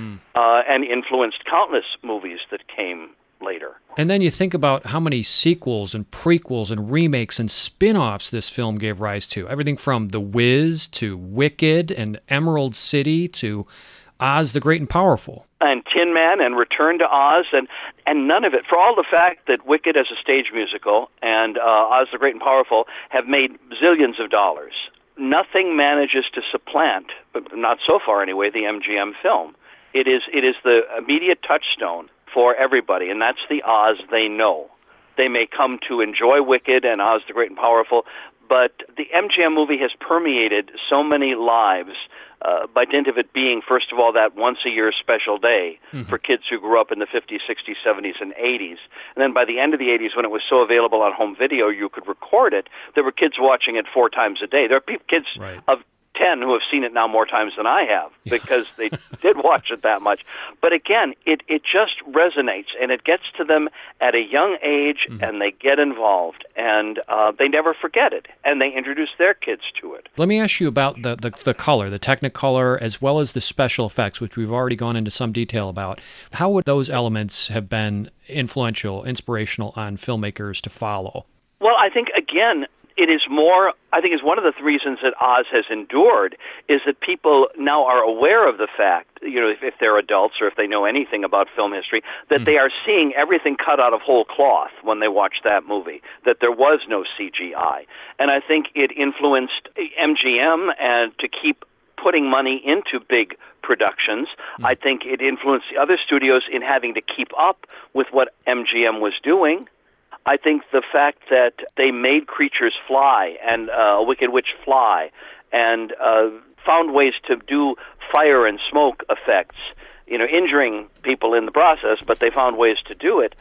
and influenced countless movies that came later. And then you think about how many sequels and prequels and remakes and spin-offs this film gave rise to. Everything from The Wiz to Wicked and Emerald City to Oz the Great and Powerful. And Tin Man and Return to Oz, and none of it, for all the fact that Wicked as a stage musical and Oz the Great and Powerful have made zillions of dollars, nothing manages to supplant, but not so far anyway, the MGM film. It is the immediate touchstone for everybody, and that's the Oz they know. They may come to enjoy Wicked and Oz the Great and Powerful, but the MGM movie has permeated so many lives by dint of it being, first of all, that once-a-year special day for kids who grew up in the 50s, 60s, 70s, and 80s. And then by the end of the 80s, when it was so available on home video, you could record it, there were kids watching it 4 times a day. There are kids of 10 who have seen it now more times than I have because they did watch it that much. But again, it just resonates, and it gets to them at a young age, and they get involved, and they never forget it, and they introduce their kids to it. Let me ask you about the color, the Technicolor, as well as the special effects, which we've already gone into some detail about. How would those elements have been influential, inspirational on filmmakers to follow? Well, I think, again, it is more, I think is one of the reasons that Oz has endured is that people now are aware of the fact, if they're adults or if they know anything about film history, that they are seeing everything cut out of whole cloth when they watch that movie, that there was no CGI. And I think it influenced MGM and to keep putting money into big productions. I think it influenced the other studios in having to keep up with what MGM was doing. I think the fact that they made creatures fly and a Wicked Witch fly and found ways to do fire and smoke effects, injuring people in the process, but they found ways to do it.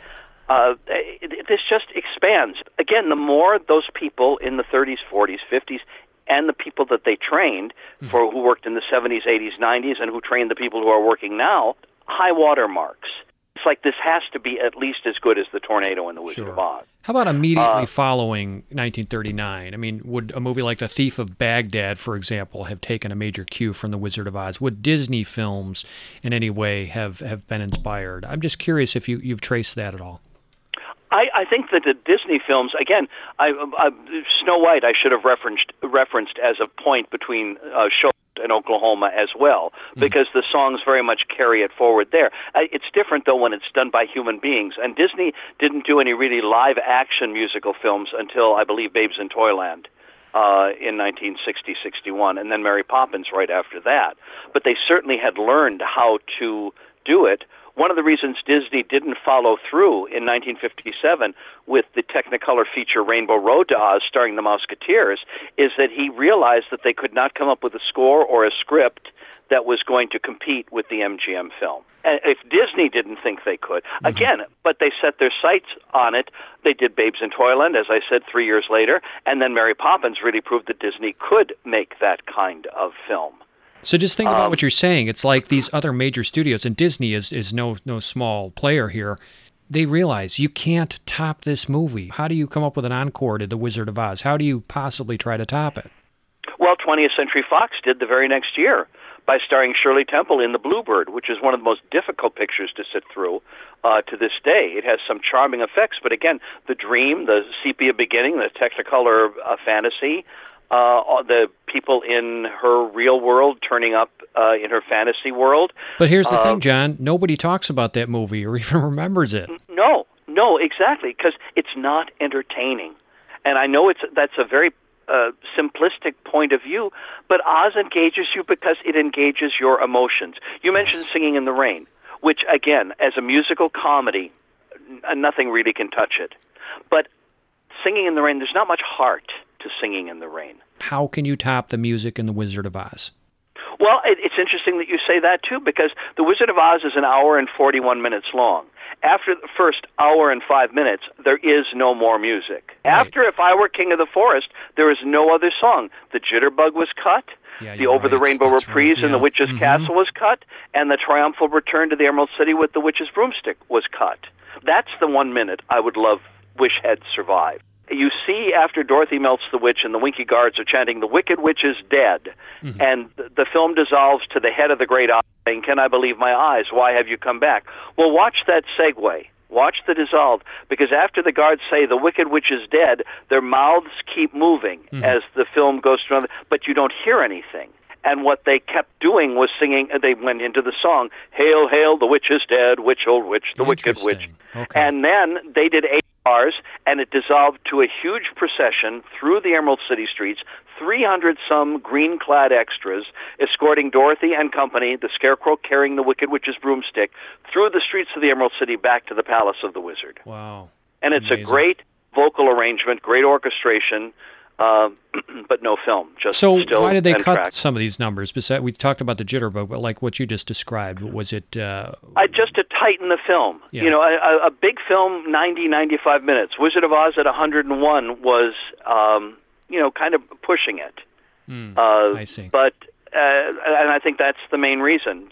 This just expands. Again, the more those people in the 30s, 40s, 50s, and the people that they trained who worked in the 70s, 80s, 90s, and who trained the people who are working now, high water marks. like this has to be at least as good as The Tornado and The Wizard of Oz. How about immediately following 1939? I mean, would a movie like The Thief of Baghdad, for example, have taken a major cue from The Wizard of Oz? Would Disney films in any way have been inspired? I'm just curious if you've traced that at all. I think that the Disney films, again, Snow White I should have referenced as a point between show in Oklahoma as well, because the songs very much carry it forward there. It's different, though, when it's done by human beings. And Disney didn't do any really live-action musical films until, I believe, Babes in Toyland in 1960-61, and then Mary Poppins right after that. But they certainly had learned how to do it. One of the reasons Disney didn't follow through in 1957 with the Technicolor feature Rainbow Road to Oz starring the Musketeers is that he realized that they could not come up with a score or a script that was going to compete with the MGM film. And if Disney didn't think they could, again, but they set their sights on it. They did Babes in Toyland, as I said, 3 years later, and then Mary Poppins really proved that Disney could make that kind of film. So just think about what you're saying. It's like these other major studios, and Disney is no small player here. They realize you can't top this movie. How do you come up with an encore to The Wizard of Oz? How do you possibly try to top it? Well, 20th Century Fox did the very next year by starring Shirley Temple in The Bluebird, which is one of the most difficult pictures to sit through to this day. It has some charming effects, but again, the dream, the sepia beginning, the Technicolor fantasy, the people in her real world turning up in her fantasy world. But here's the thing, John. Nobody talks about that movie or even remembers it. No, exactly, because it's not entertaining. And I know that's a very simplistic point of view, but Oz engages you because it engages your emotions. You mentioned Singing in the Rain, which, again, as a musical comedy, nothing really can touch it. But Singing in the Rain, there's not much heart to Singing in the Rain. How can you top the music in The Wizard of Oz? Well, it's interesting that you say that, too, because The Wizard of Oz is an hour and 41 minutes long. After the first hour and 5 minutes, there is no more music. Right. After If I Were King of the Forest, there is no other song. The Jitterbug was cut, the Over the Rainbow reprise in The Witch's Castle was cut, and the triumphal return to the Emerald City with the Witch's Broomstick was cut. That's the 1 minute I would wish had survived. You see after Dorothy melts the witch and the Winky Guards are chanting, "The Wicked Witch is dead," and the film dissolves to the head of the great owl saying, "Can I believe my eyes? Why have you come back?" Well, watch that segue. Watch the dissolve, because after the guards say, "The Wicked Witch is dead," their mouths keep moving as the film goes through, but you don't hear anything. And what they kept doing was singing, they went into the song, "Hail, hail, the witch is dead, witch, old witch, the wicked witch." Okay. And then they did 8 bars, and it dissolved to a huge procession through the Emerald City streets, 300-some green-clad extras escorting Dorothy and company, the Scarecrow carrying the Wicked Witch's broomstick, through the streets of the Emerald City back to the Palace of the Wizard. Wow. And it's a great vocal arrangement, great orchestration, but no film. Just so still why did they cut track. some of these numbers? Besides, we talked about the Jitterbug, but like what you just described, was it... just to tighten the film. Yeah. You know, a big film, 90, 95 minutes. Wizard of Oz at 101 was, kind of pushing it. I see. But, and I think that's the main reason.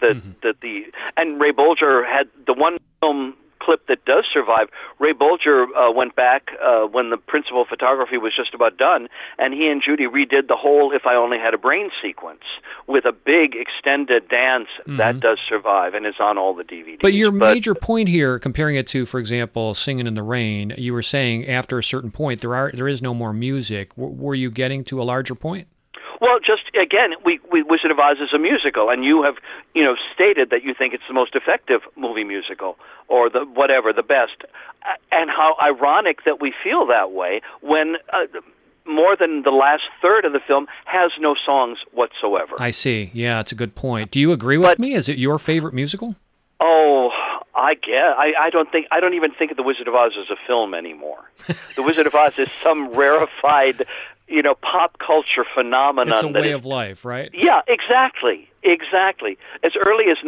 And Ray Bolger had the one film clip that does survive. Ray Bolger went back when the principal photography was just about done, and he and Judy redid the whole If I Only Had a Brain sequence with a big extended dance. That does survive and is on all the DVDs. But your major point here, comparing it to, for example, Singing in the Rain, you were saying after a certain point there is no more music. Were you getting to a larger point? Well, just again, we Wizard of Oz is a musical, and you have stated that you think it's the most effective movie musical, or the best, and how ironic that we feel that way when more than the last third of the film has no songs whatsoever. I see. Yeah, it's a good point. Do you agree with me? Is it your favorite musical? Oh, I guess. I don't even think of The Wizard of Oz as a film anymore. The Wizard of Oz is some rarefied pop culture phenomenon. It's a way of life, right? Yeah, exactly. As early as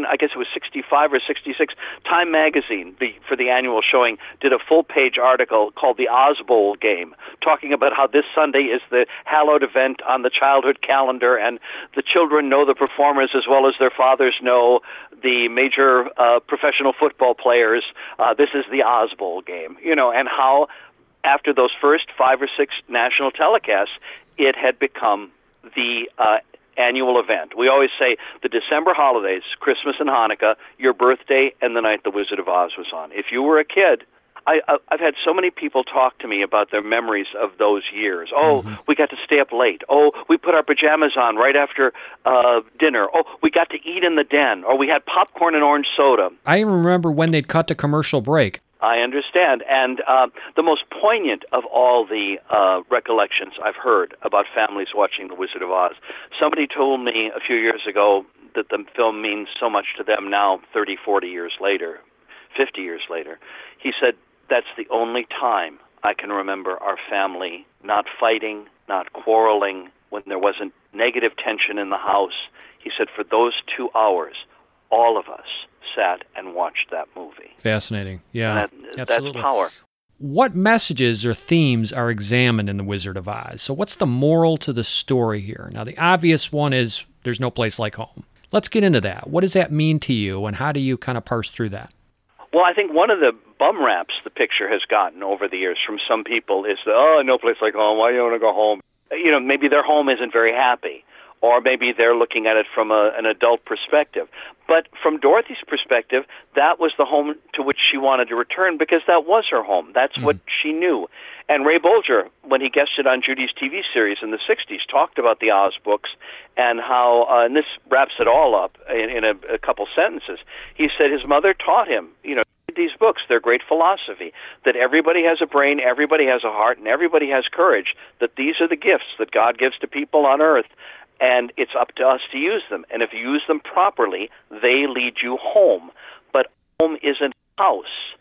65 or 66, Time Magazine, for the annual showing, did a full-page article called The Oz Bowl Game, talking about how this Sunday is the hallowed event on the childhood calendar, and the children know the performers as well as their fathers know the major professional football players. This is the Oz Bowl Game, and how after those first 5 or 6 national telecasts, it had become the annual event. We always say the December holidays, Christmas and Hanukkah, your birthday, and the night The Wizard of Oz was on. If you were a kid, I've had so many people talk to me about their memories of those years. Oh, we got to stay up late. Oh, we put our pajamas on right after dinner. Oh, we got to eat in the den. Or we had popcorn and orange soda. I remember when they'd cut to commercial break. I understand. And the most poignant of all the recollections I've heard about families watching The Wizard of Oz, somebody told me a few years ago that the film means so much to them now, 30, 40 years later, 50 years later. He said, that's the only time I can remember our family not fighting, not quarreling, when there wasn't negative tension in the house. He said, for those 2 hours, all of us sat and watched that movie. Fascinating. Yeah, absolutely. That's power. What messages or themes are examined in The Wizard of Oz? So what's the moral to the story here? Now, the obvious one is there's no place like home. Let's get into that. What does that mean to you, and how do you kind of parse through that? Well, I think one of the bum raps the picture has gotten over the years from some people is, no place like home, why do you want to go home? Maybe their home isn't very happy, or maybe they're looking at it from an adult perspective. But from Dorothy's perspective, that was the home to which she wanted to return because that was her home. That's what she knew. And Ray Bolger, when he guested on Judy's TV series in the 60s, talked about the Oz books and how, and this wraps it all up in a couple sentences, he said his mother taught him, these books, they're great philosophy, that everybody has a brain, everybody has a heart, and everybody has courage, that these are the gifts that God gives to people on earth, and it's up to us to use them. And if you use them properly, they lead you home. But home isn't a house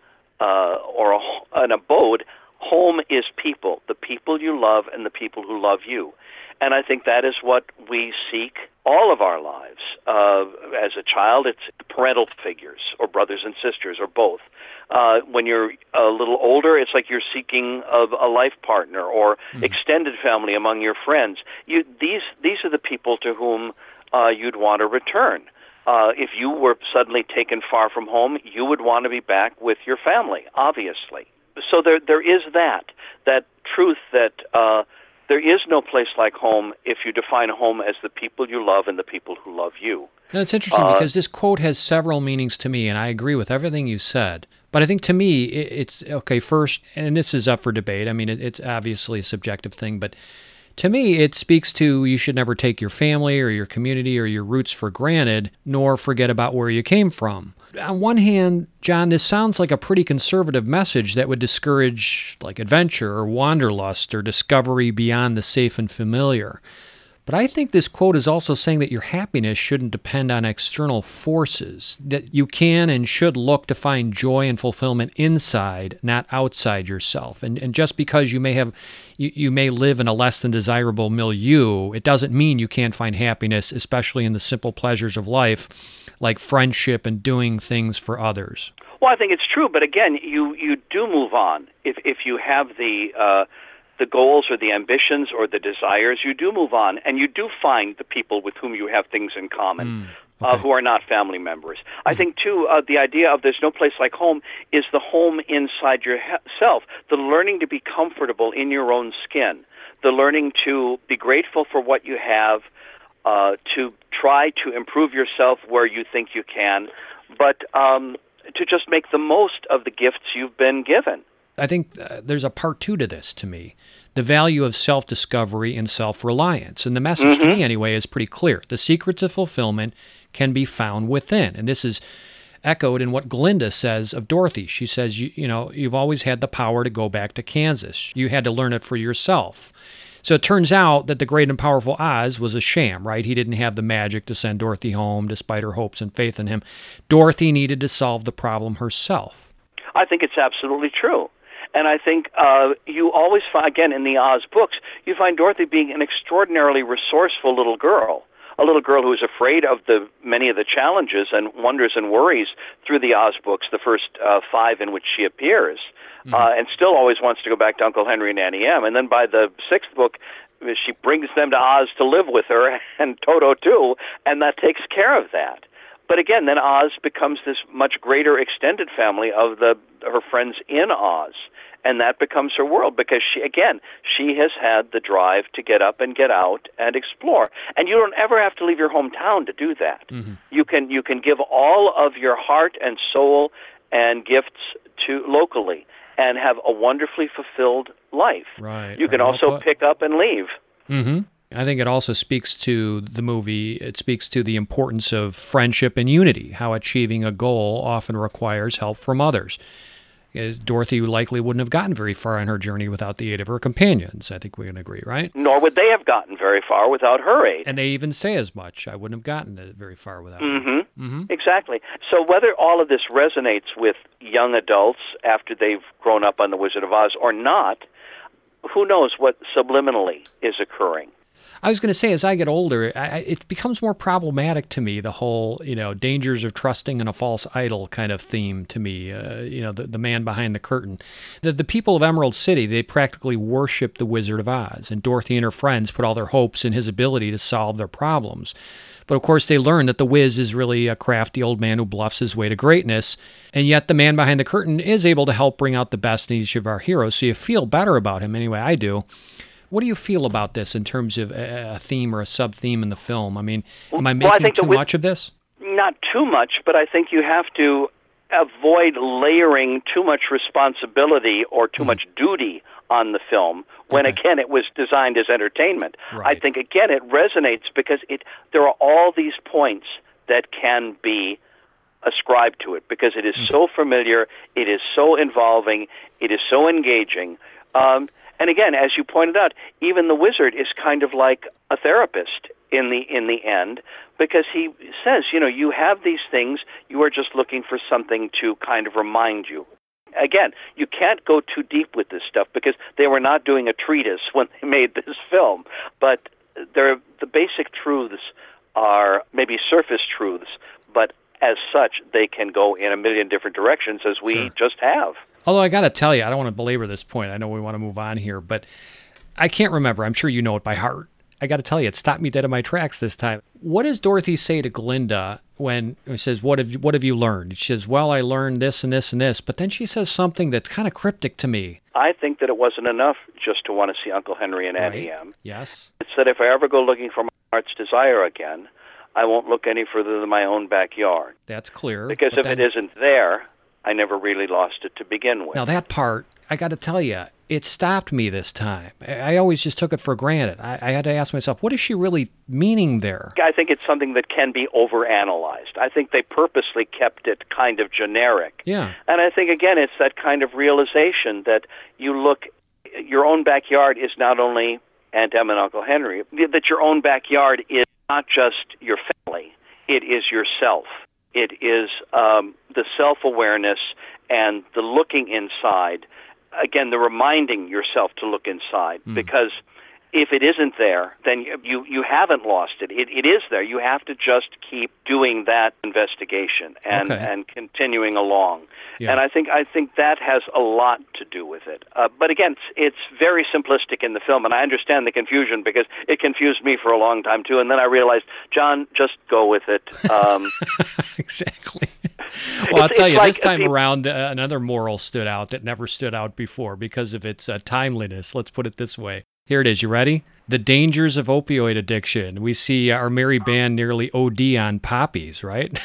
or an abode. Home is people, the people you love and the people who love you. And I think that is what we seek all of our lives. As a child, it's parental figures or brothers and sisters or both. When you're a little older, it's like you're seeking a life partner or extended family among your friends. These are the people to whom you'd want to return. If you were suddenly taken far from home, you would want to be back with your family, obviously. So there is that truth that there is no place like home if you define home as the people you love and the people who love you. Now, it's interesting because this quote has several meanings to me, and I agree with everything you said. But I think to me, it's, okay, first, and this is up for debate. I mean, it's obviously a subjective thing, but to me, it speaks to you should never take your family or your community or your roots for granted, nor forget about where you came from. On one hand, John, this sounds like a pretty conservative message that would discourage like adventure or wanderlust or discovery beyond the safe and familiar. But I think this quote is also saying that your happiness shouldn't depend on external forces, that you can and should look to find joy and fulfillment inside, not outside yourself. And just because you may live in a less than desirable milieu, it doesn't mean you can't find happiness, especially in the simple pleasures of life, like friendship and doing things for others. Well, I think it's true, but again, you do move on. If you have the goals or the ambitions or the desires, you do move on, and you do find the people with whom you have things in common, who are not family members. I think, too, the idea of there's no place like home is the home inside yourself, the learning to be comfortable in your own skin, the learning to be grateful for what you have, to try to improve yourself where you think you can, but to just make the most of the gifts you've been given. I think there's a part two to this to me, the value of self-discovery and self-reliance. And the message to me anyway is pretty clear. The secrets of fulfillment can be found within. And this is echoed in what Glinda says of Dorothy. She says, you've always had the power to go back to Kansas. You had to learn it for yourself. So it turns out that the great and powerful Oz was a sham, right? He didn't have the magic to send Dorothy home despite her hopes and faith in him. Dorothy needed to solve the problem herself. I think it's absolutely true. And I think you always find, again, in the Oz books, you find Dorothy being an extraordinarily resourceful little girl. A little girl who is afraid of many of the challenges and wonders and worries through the Oz books, the first 5 in which she appears, and still always wants to go back to Uncle Henry and Auntie Em. And then by the 6th book, she brings them to Oz to live with her, and Toto too, and that takes care of that. But again, then Oz becomes this much greater extended family of her friends in Oz. And that becomes her world because she has had the drive to get up and get out and explore. And you don't ever have to leave your hometown to do that. Mm-hmm. You can give all of your heart and soul and gifts to locally and have a wonderfully fulfilled life. Right. You can also pick up and leave. Mm-hmm. I think it also speaks to the movie. It speaks to the importance of friendship and unity, how achieving a goal often requires help from others. Dorothy likely wouldn't have gotten very far on her journey without the aid of her companions. I think we can agree, right? Nor would they have gotten very far without her aid. And they even say as much. I wouldn't have gotten very far without her. Mm-hmm. Exactly. So whether all of this resonates with young adults after they've grown up on The Wizard of Oz or not, who knows what subliminally is occurring. I was going to say, as I get older, it becomes more problematic to me, the whole, dangers of trusting in a false idol kind of theme to me, the man behind the curtain. The people of Emerald City, they practically worship the Wizard of Oz, and Dorothy and her friends put all their hopes in his ability to solve their problems. But of course, they learn that the Wiz is really a crafty old man who bluffs his way to greatness, and yet the man behind the curtain is able to help bring out the best in each of our heroes, so you feel better about him. Anyway, I do. What do you feel about this in terms of a theme or a sub-theme in the film? I mean, am I making too much of this? Not too much, but I think you have to avoid layering too much responsibility or too much duty on the film when, again, it was designed as entertainment. Right. I think, again, it resonates because there are all these points that can be ascribed to it because it is so familiar, it is so involving, it is so engaging. And again, as you pointed out, even the wizard is kind of like a therapist in the end, because he says, you have these things, you are just looking for something to kind of remind you. Again, you can't go too deep with this stuff because they were not doing a treatise when they made this film, but the basic truths are maybe surface truths, but as such, they can go in a million different directions as we just have. Although I got to tell you, I don't want to belabor this point. I know we want to move on here, but I can't remember. I'm sure you know it by heart. I got to tell you, it stopped me dead in my tracks this time. What does Dorothy say to Glinda when she says, what have you learned? She says, well, I learned this and this and this. But then she says something that's kind of cryptic to me. I think that it wasn't enough just to want to see Uncle Henry and Auntie Em. Yes. It's that if I ever go looking for my heart's desire again, I won't look any further than my own backyard. That's clear. Because if it isn't there, I never really lost it to begin with. Now that part, I got to tell you, it stopped me this time. I always just took it for granted. I had to ask myself, what is she really meaning there? I think it's something that can be overanalyzed. I think they purposely kept it kind of generic. Yeah. And I think, again, it's that kind of realization that your own backyard is not only Aunt Em and Uncle Henry, that your own backyard is not just your family, it is yourself. It is the self-awareness and the looking inside. Again, the reminding yourself to look inside, because if it isn't there, then you haven't lost it. It is there. You have to just keep doing that investigation and continuing along. Yeah. And I think that has a lot to do with it. But again, it's very simplistic in the film, and I understand the confusion because it confused me for a long time too. And then I realized, John, just go with it. Exactly. Well, I'll tell you, this time around, another moral stood out that never stood out before because of its timeliness. Let's put it this way. Here it is. You ready? The dangers of opioid addiction. We see our merry band nearly OD on poppies, right?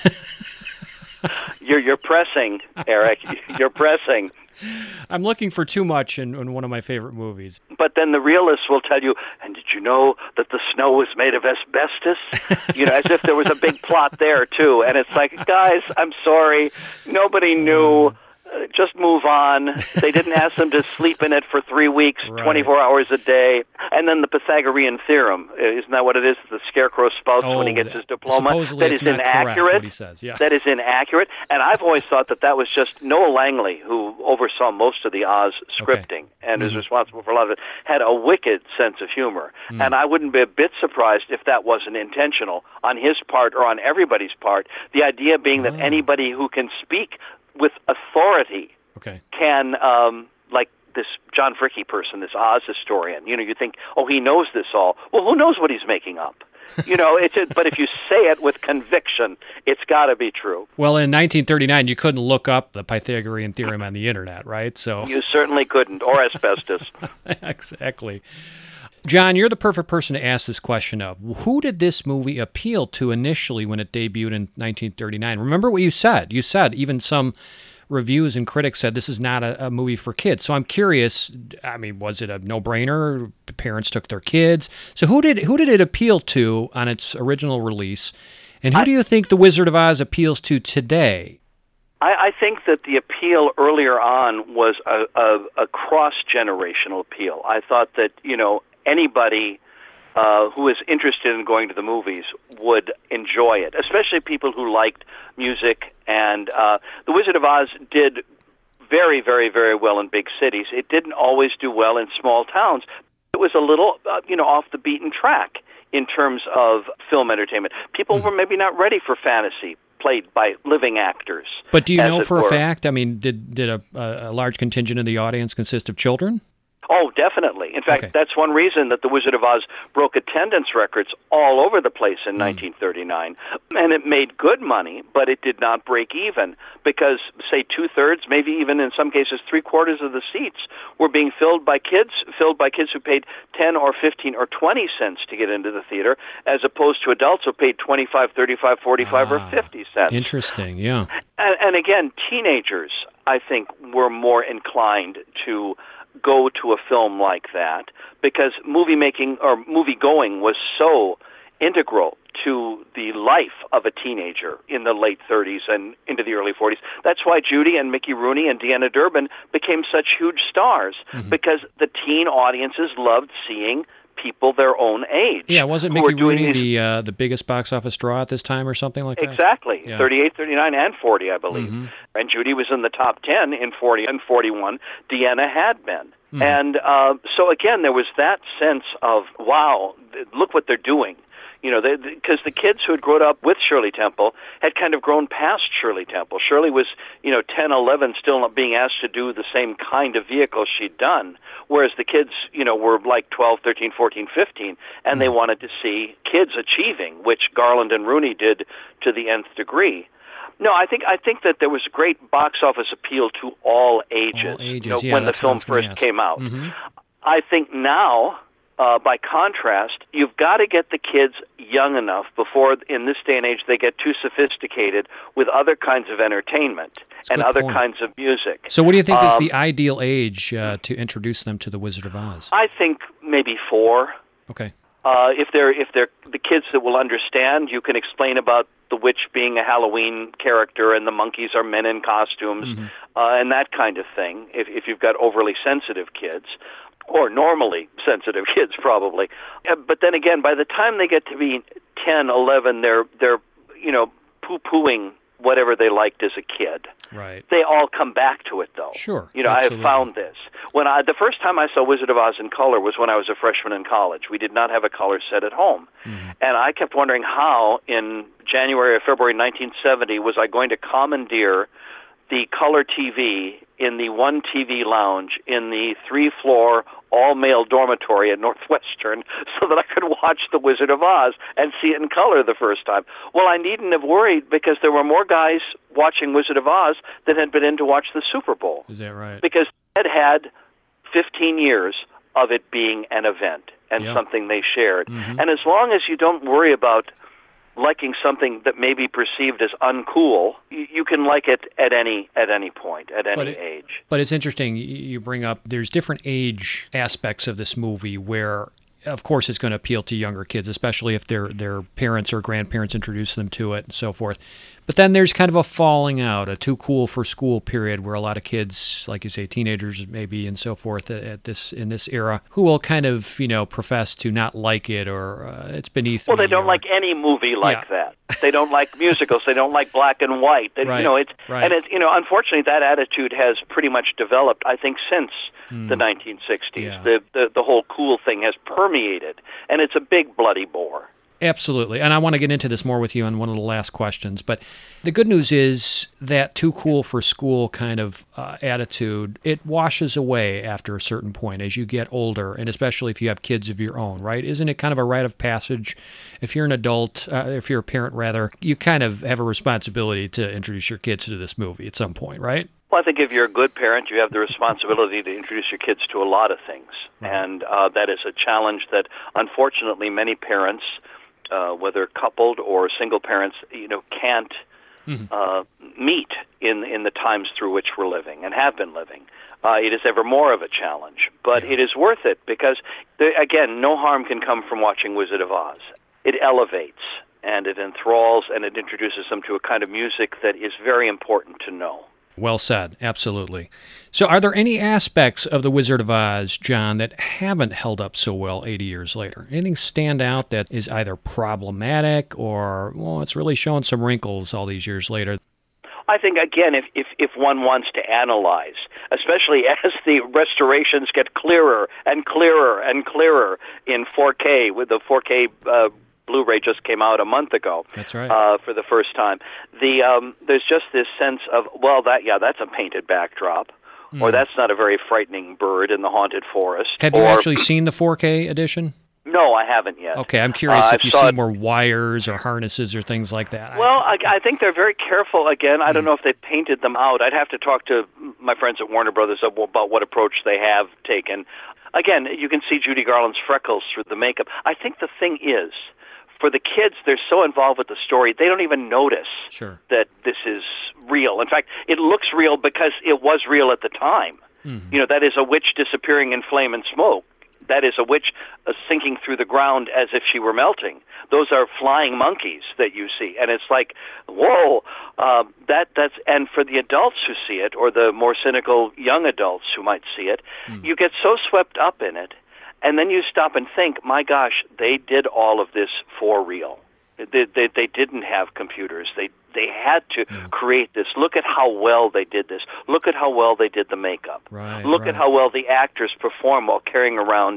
You're pressing, Eric. You're pressing. I'm looking for too much in one of my favorite movies. But then the realists will tell you, and did you know that the snow was made of asbestos? As if there was a big plot there, too. And it's like, guys, I'm sorry. Nobody knew. just move on. They didn't ask them to sleep in it for 3 weeks, Right. 24 hours a day. And then the Pythagorean theorem, isn't that what it is? The scarecrow spouts when he gets his diploma. Supposedly That it's is not correct, inaccurate. what he says. Yeah. That is inaccurate. And I've always thought that was just Noah Langley, who oversaw most of the Oz scripting and is responsible for a lot of it, had a wicked sense of humor. And I wouldn't be a bit surprised if that wasn't intentional on his part or on everybody's part. The idea being that anybody who can speak with authority Okay. can, like this John Fricke person, this Oz historian, you think, oh, he knows this all. Well, who knows what he's making up? But if you say it with conviction, it's got to be true. Well, in 1939, you couldn't look up the Pythagorean theorem on the internet, right? So You certainly couldn't, or asbestos. Exactly. John, you're the perfect person to ask this question of. Who did this movie appeal to initially when it debuted in 1939? Remember what you said. You said even some reviews and critics said this is not a movie for kids. So I'm curious, I mean, was it a no-brainer? Parents took their kids. So who did it appeal to on its original release? And who do you think The Wizard of Oz appeals to today? I think that the appeal earlier on was a cross-generational appeal. I thought that, anybody who is interested in going to the movies would enjoy it, especially people who liked music. And The Wizard of Oz did very, very, very well in big cities. It didn't always do well in small towns. It was a little, off the beaten track in terms of film entertainment. People were maybe not ready for fantasy played by living actors. But do you know for a fact, I mean, did a large contingent of the audience consist of children? Oh, definitely. In fact, that's one reason that The Wizard of Oz broke attendance records all over the place in 1939. And it made good money, but it did not break even because, say, 2/3, maybe even in some cases 3/4 of the seats were being filled by kids who paid 10 or 15 or 20 cents to get into the theater, as opposed to adults who paid 25, 35, 45, or 50 cents. Interesting, yeah. And again, teenagers, I think, were more inclined to go to a film like that because movie making or movie going was so integral to the life of a teenager in the late 30s and into the early 40s. That's why Judy and Mickey Rooney and Deanna Durbin became such huge stars because the teen audiences loved seeing people their own age. Yeah, wasn't Mickey Rooney the biggest box office draw at this time or something like that? Exactly. Yeah. 38, 39, and 40, I believe. And Judy was in the top 10 in 40 and 41. Deanna had been. And so, again, there was that sense of, wow, look what they're doing. Because the kids who had grown up with Shirley Temple had kind of grown past Shirley Temple. Shirley was, 10, 11, still not being asked to do the same kind of vehicle she'd done, whereas the kids, were like 12, 13, 14, 15, and they wanted to see kids achieving, which Garland and Rooney did to the nth degree. No, I think that there was a great box office appeal to all ages, All ages, when the film first came out. I think now, by contrast, you've got to get the kids young enough before, in this day and age, they get too sophisticated with other kinds of entertainment and other kinds of music. So what do you think is the ideal age to introduce them to The Wizard of Oz? I think maybe 4. Okay. If they're the kids that will understand, you can explain about the witch being a Halloween character and the monkeys are men in costumes and that kind of thing. If you've got overly sensitive kids, or normally sensitive kids probably. But then again, by the time they get to be 10, 11, they're poo-pooing whatever they liked as a kid. Right. They all come back to it, though. Sure. I have found this. The first time I saw Wizard of Oz in color was when I was a freshman in college. We did not have a color set at home. And I kept wondering how, in January or February 1970, was I going to commandeer the color TV in the one TV lounge in the 3-floor all-male dormitory at Northwestern so that I could watch The Wizard of Oz and see it in color the first time. Well, I needn't have worried because there were more guys watching Wizard of Oz than had been in to watch the Super Bowl. Is that right? Because it had 15 years of it being an event and something they shared. And as long as you don't worry about liking something that may be perceived as uncool, you can like it at any point, at any age. But it's interesting, you bring up, there's different age aspects of this movie where of course, it's going to appeal to younger kids, especially if their parents or grandparents introduce them to it and so forth. But then there's kind of a falling out, a too cool for school period where a lot of kids, like you say, teenagers maybe and so forth in this era, who will kind of, profess to not like it or it's beneath Well, me. they don't like any movie like that. They don't like musicals. They don't like black and white. And, Right. And it's, unfortunately, that attitude has pretty much developed, I think, since the 1960s. Yeah. The whole cool thing has permeated, and it's a big bloody bore. Absolutely. And I want to get into this more with you on one of the last questions. But the good news is that too cool for school kind of attitude, it washes away after a certain point as you get older, and especially if you have kids of your own, right? Isn't it kind of a rite of passage? If you're an adult, if you're a parent rather, you kind of have a responsibility to introduce your kids to this movie at some point, right? Well, I think if you're a good parent, you have the responsibility to introduce your kids to a lot of things. Right. And that is a challenge that, unfortunately, many parents, whether coupled or single parents, can't meet in the times through which we're living and have been living. It is ever more of a challenge, but it is worth it because, again, no harm can come from watching Wizard of Oz. It elevates and it enthralls and it introduces them to a kind of music that is very important to know. Well said. Absolutely. So are there any aspects of The Wizard of Oz, John, that haven't held up so well 80 years later? Anything stand out that is either problematic or, well, it's really showing some wrinkles all these years later? I think, again, if one wants to analyze, especially as the restorations get clearer and clearer and clearer in 4K, with the 4K Blu-ray just came out a month ago. That's right. For the first time. There's just this sense of, well, that's a painted backdrop, or that's not a very frightening bird in the haunted forest. Have you actually seen the 4K edition? No, I haven't yet. Okay, I'm curious if you see more wires or harnesses or things like that. Well, I think they're very careful. Again, I don't know if they painted them out. I'd have to talk to my friends at Warner Brothers about what approach they have taken. Again, you can see Judy Garland's freckles through the makeup. I think the thing is, for the kids, they're so involved with the story, they don't even notice that this is real. In fact, it looks real because it was real at the time. Mm-hmm. That is a witch disappearing in flame and smoke. That is a witch sinking through the ground as if she were melting. Those are flying monkeys that you see. And it's like, whoa, that's, and for the adults who see it, or the more cynical young adults who might see it, you get so swept up in it. And then you stop and think, my gosh, they did all of this for real. They didn't have computers. They had to create this. Look at how well they did this. Look at how well they did the makeup. Look at how well the actors perform while carrying around,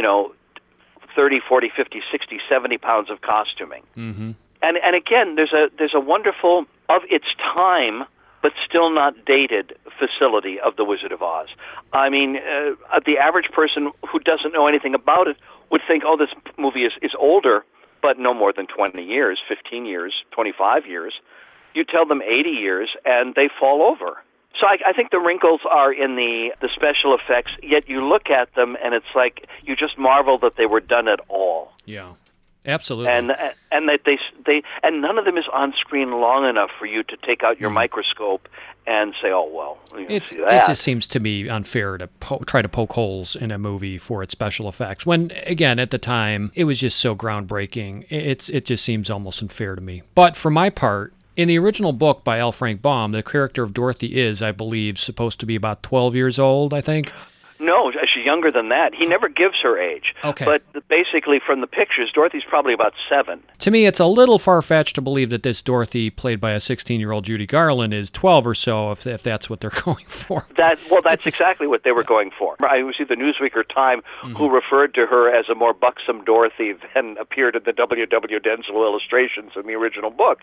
30, 40, 50, 60, 70 pounds of costuming. Mm-hmm. And again, there's a wonderful, of its time, but still not dated facility of The Wizard of Oz. I mean, the average person who doesn't know anything about it would think, oh, this movie is older, but no more than 20 years, 15 years, 25 years. You tell them 80 years, and they fall over. So I think the wrinkles are in the special effects, yet you look at them, and it's like you just marvel that they were done at all. Yeah. Absolutely, and that they and none of them is on screen long enough for you to take out your microscope and say, "Oh well." It just seems to me unfair to try to poke holes in a movie for its special effects. When again, at the time, it was just so groundbreaking. It just seems almost unfair to me. But for my part, in the original book by L. Frank Baum, the character of Dorothy is, I believe, supposed to be about 12 years old. I think. No, she's younger than that. He never gives her age. Okay. But basically, from the pictures, Dorothy's probably about 7. To me, it's a little far-fetched to believe that this Dorothy, played by a 16-year-old Judy Garland, is 12 or so, if that's what they're going for. That's exactly what they were going for. I was either Newsweek or Time who referred to her as a more buxom Dorothy than appeared in the W.W. Denslow illustrations in the original book.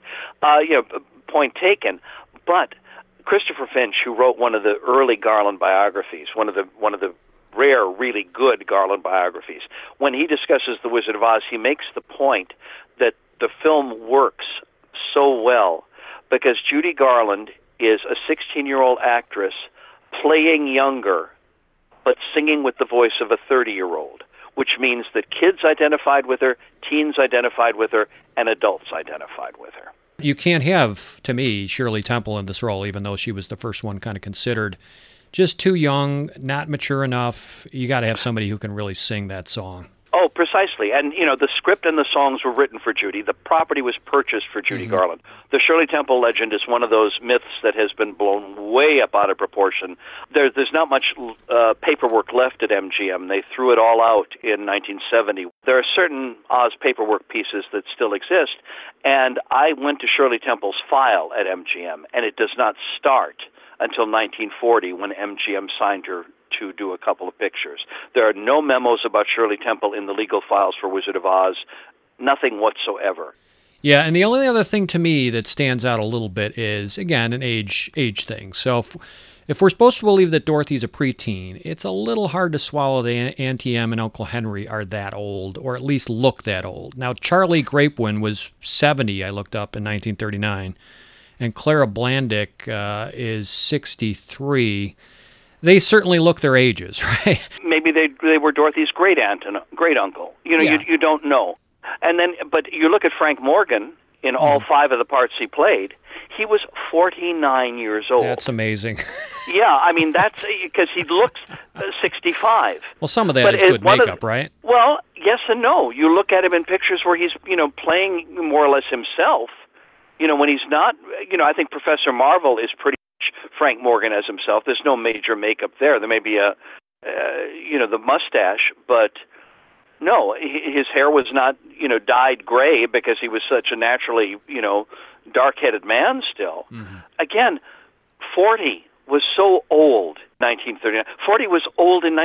Point taken. But Christopher Finch, who wrote one of the early Garland biographies, one of the rare, really good Garland biographies, when he discusses The Wizard of Oz, he makes the point that the film works so well because Judy Garland is a 16-year-old actress playing younger, but singing with the voice of a 30-year-old, which means that kids identified with her, teens identified with her, and adults identified with her. You can't have, to me, Shirley Temple in this role, even though she was the first one kind of considered. Just too young, not mature enough. You got to have somebody who can really sing that song. Oh, precisely. And, the script and the songs were written for Judy. The property was purchased for Judy Garland. The Shirley Temple legend is one of those myths that has been blown way up out of proportion. There's not much paperwork left at MGM. They threw it all out in 1970. There are certain Oz paperwork pieces that still exist, and I went to Shirley Temple's file at MGM, and it does not start until 1940 when MGM signed her to do a couple of pictures. There are no memos about Shirley Temple in the legal files for Wizard of Oz, nothing whatsoever. Yeah, and the only other thing to me that stands out a little bit is, again, an age thing. So if we're supposed to believe that Dorothy's a preteen, it's a little hard to swallow that Auntie Em and Uncle Henry are that old, or at least look that old. Now, Charlie Grapewin was 70, I looked up, in 1939, and Clara Blandick is 63. They certainly look their ages, right? Maybe they were Dorothy's great aunt and great uncle. You don't know. And then, but you look at Frank Morgan in all 5 of the parts he played. He was 49 years old. That's amazing. Yeah, I mean that's because he looks 65. Well, some of that is good makeup, right? Well, yes and no. You look at him in pictures where he's playing more or less himself. When he's not. I think Professor Marvel is pretty Frank Morgan as himself. There's no major makeup there. There may be the mustache, but no, his hair was not, dyed gray because he was such a naturally, dark-headed man still. Mm-hmm. Again, 40 was so old, 1939. 40 was old in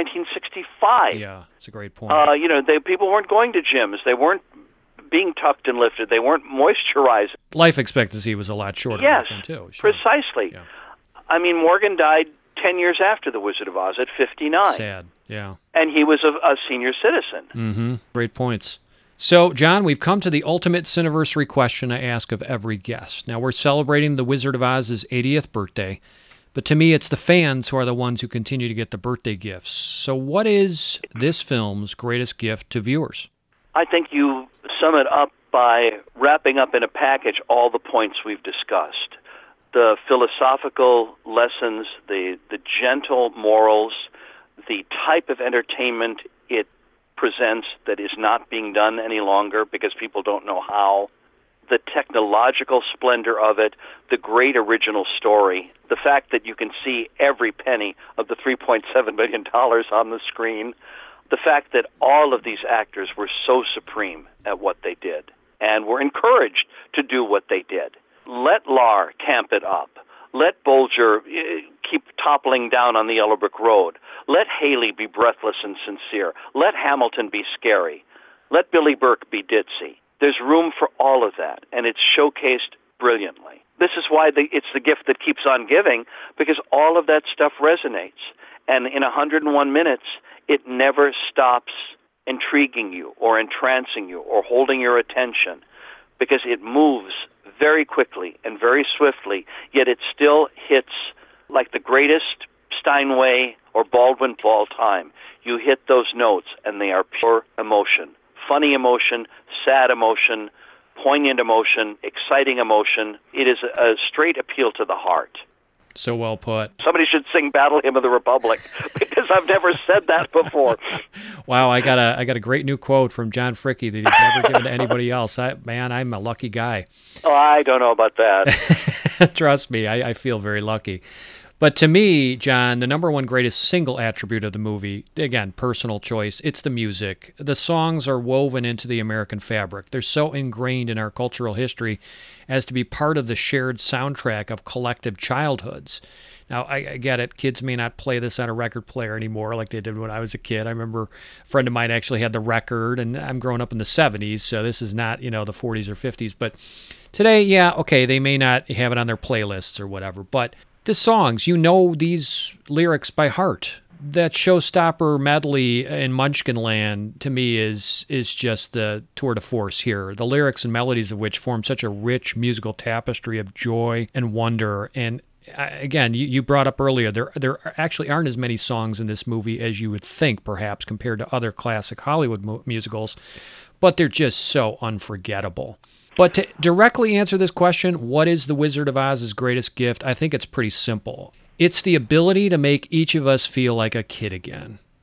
1965. Yeah, that's a great point. People weren't going to gyms. They weren't being tucked and lifted. They weren't moisturizing. Life expectancy was a lot shorter back then, too. Sure. Precisely. Yeah. I mean, Morgan died 10 years after The Wizard of Oz at 59. Sad, yeah. And he was a senior citizen. Mm-hmm. Great points. So, John, we've come to the ultimate Cineversary question I ask of every guest. Now, we're celebrating The Wizard of Oz's 80th birthday, but to me, it's the fans who are the ones who continue to get the birthday gifts. So what is this film's greatest gift to viewers? I think you sum it up by wrapping up in a package all the points we've discussed. The philosophical lessons, the gentle morals, the type of entertainment it presents that is not being done any longer because people don't know how, the technological splendor of it, the great original story, the fact that you can see every penny of the $3.7 billion on the screen, the fact that all of these actors were so supreme at what they did and were encouraged to do what they did. Let Lahr camp it up. Let Bolger keep toppling down on the Yellow Brick Road. Let Haley be breathless and sincere. Let Hamilton be scary. Let Billy Burke be ditzy. There's room for all of that, and it's showcased brilliantly. This is why it's the gift that keeps on giving, because all of that stuff resonates. And in 101 minutes, it never stops intriguing you or entrancing you or holding your attention, because it moves very quickly and very swiftly, yet it still hits like the greatest Steinway or Baldwin of all time. You hit those notes, and they are pure emotion. Funny emotion, sad emotion, poignant emotion, exciting emotion. It is a straight appeal to the heart. So well put. Somebody should sing Battle Hymn of the Republic, because I've never said that before. Wow, I got a great new quote from John Fricke that he's never given to anybody else. I'm a lucky guy. Oh, I don't know about that. Trust me, I feel very lucky. But to me, John, the number one greatest single attribute of the movie, again, personal choice, it's the music. The songs are woven into the American fabric. They're so ingrained in our cultural history as to be part of the shared soundtrack of collective childhoods. Now, I get it. Kids may not play this on a record player anymore like they did when I was a kid. I remember a friend of mine actually had the record, and I'm growing up in the 70s, so this is not, the 40s or 50s. But today, yeah, okay, they may not have it on their playlists or whatever, but the songs, these lyrics by heart. That Showstopper medley in Munchkinland, to me, is just the tour de force here. The lyrics and melodies of which form such a rich musical tapestry of joy and wonder. And again, you brought up earlier, there actually aren't as many songs in this movie as you would think, perhaps, compared to other classic Hollywood musicals, but they're just so unforgettable. But to directly answer this question, what is The Wizard of Oz's greatest gift? I think it's pretty simple. It's the ability to make each of us feel like a kid again.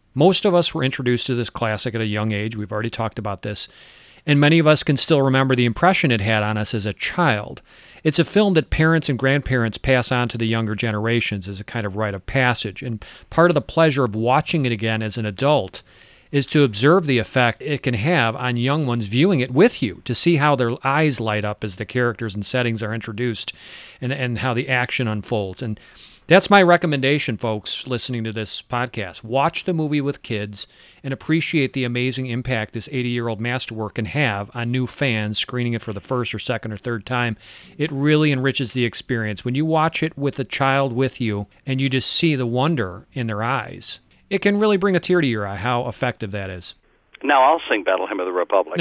Most of us were introduced to this classic at a young age. We've already talked about this. And many of us can still remember the impression it had on us as a child. It's a film that parents and grandparents pass on to the younger generations as a kind of rite of passage. And part of the pleasure of watching it again as an adult is to observe the effect it can have on young ones viewing it with you, to see how their eyes light up as the characters and settings are introduced and how the action unfolds. And that's my recommendation, folks, listening to this podcast. Watch the movie with kids and appreciate the amazing impact this 80-year-old masterwork can have on new fans screening it for the first or second or third time. It really enriches the experience. When you watch it with a child with you and you just see the wonder in their eyes, it can really bring a tear to your eye how effective that is. Now I'll sing Battle Hymn of the Republic.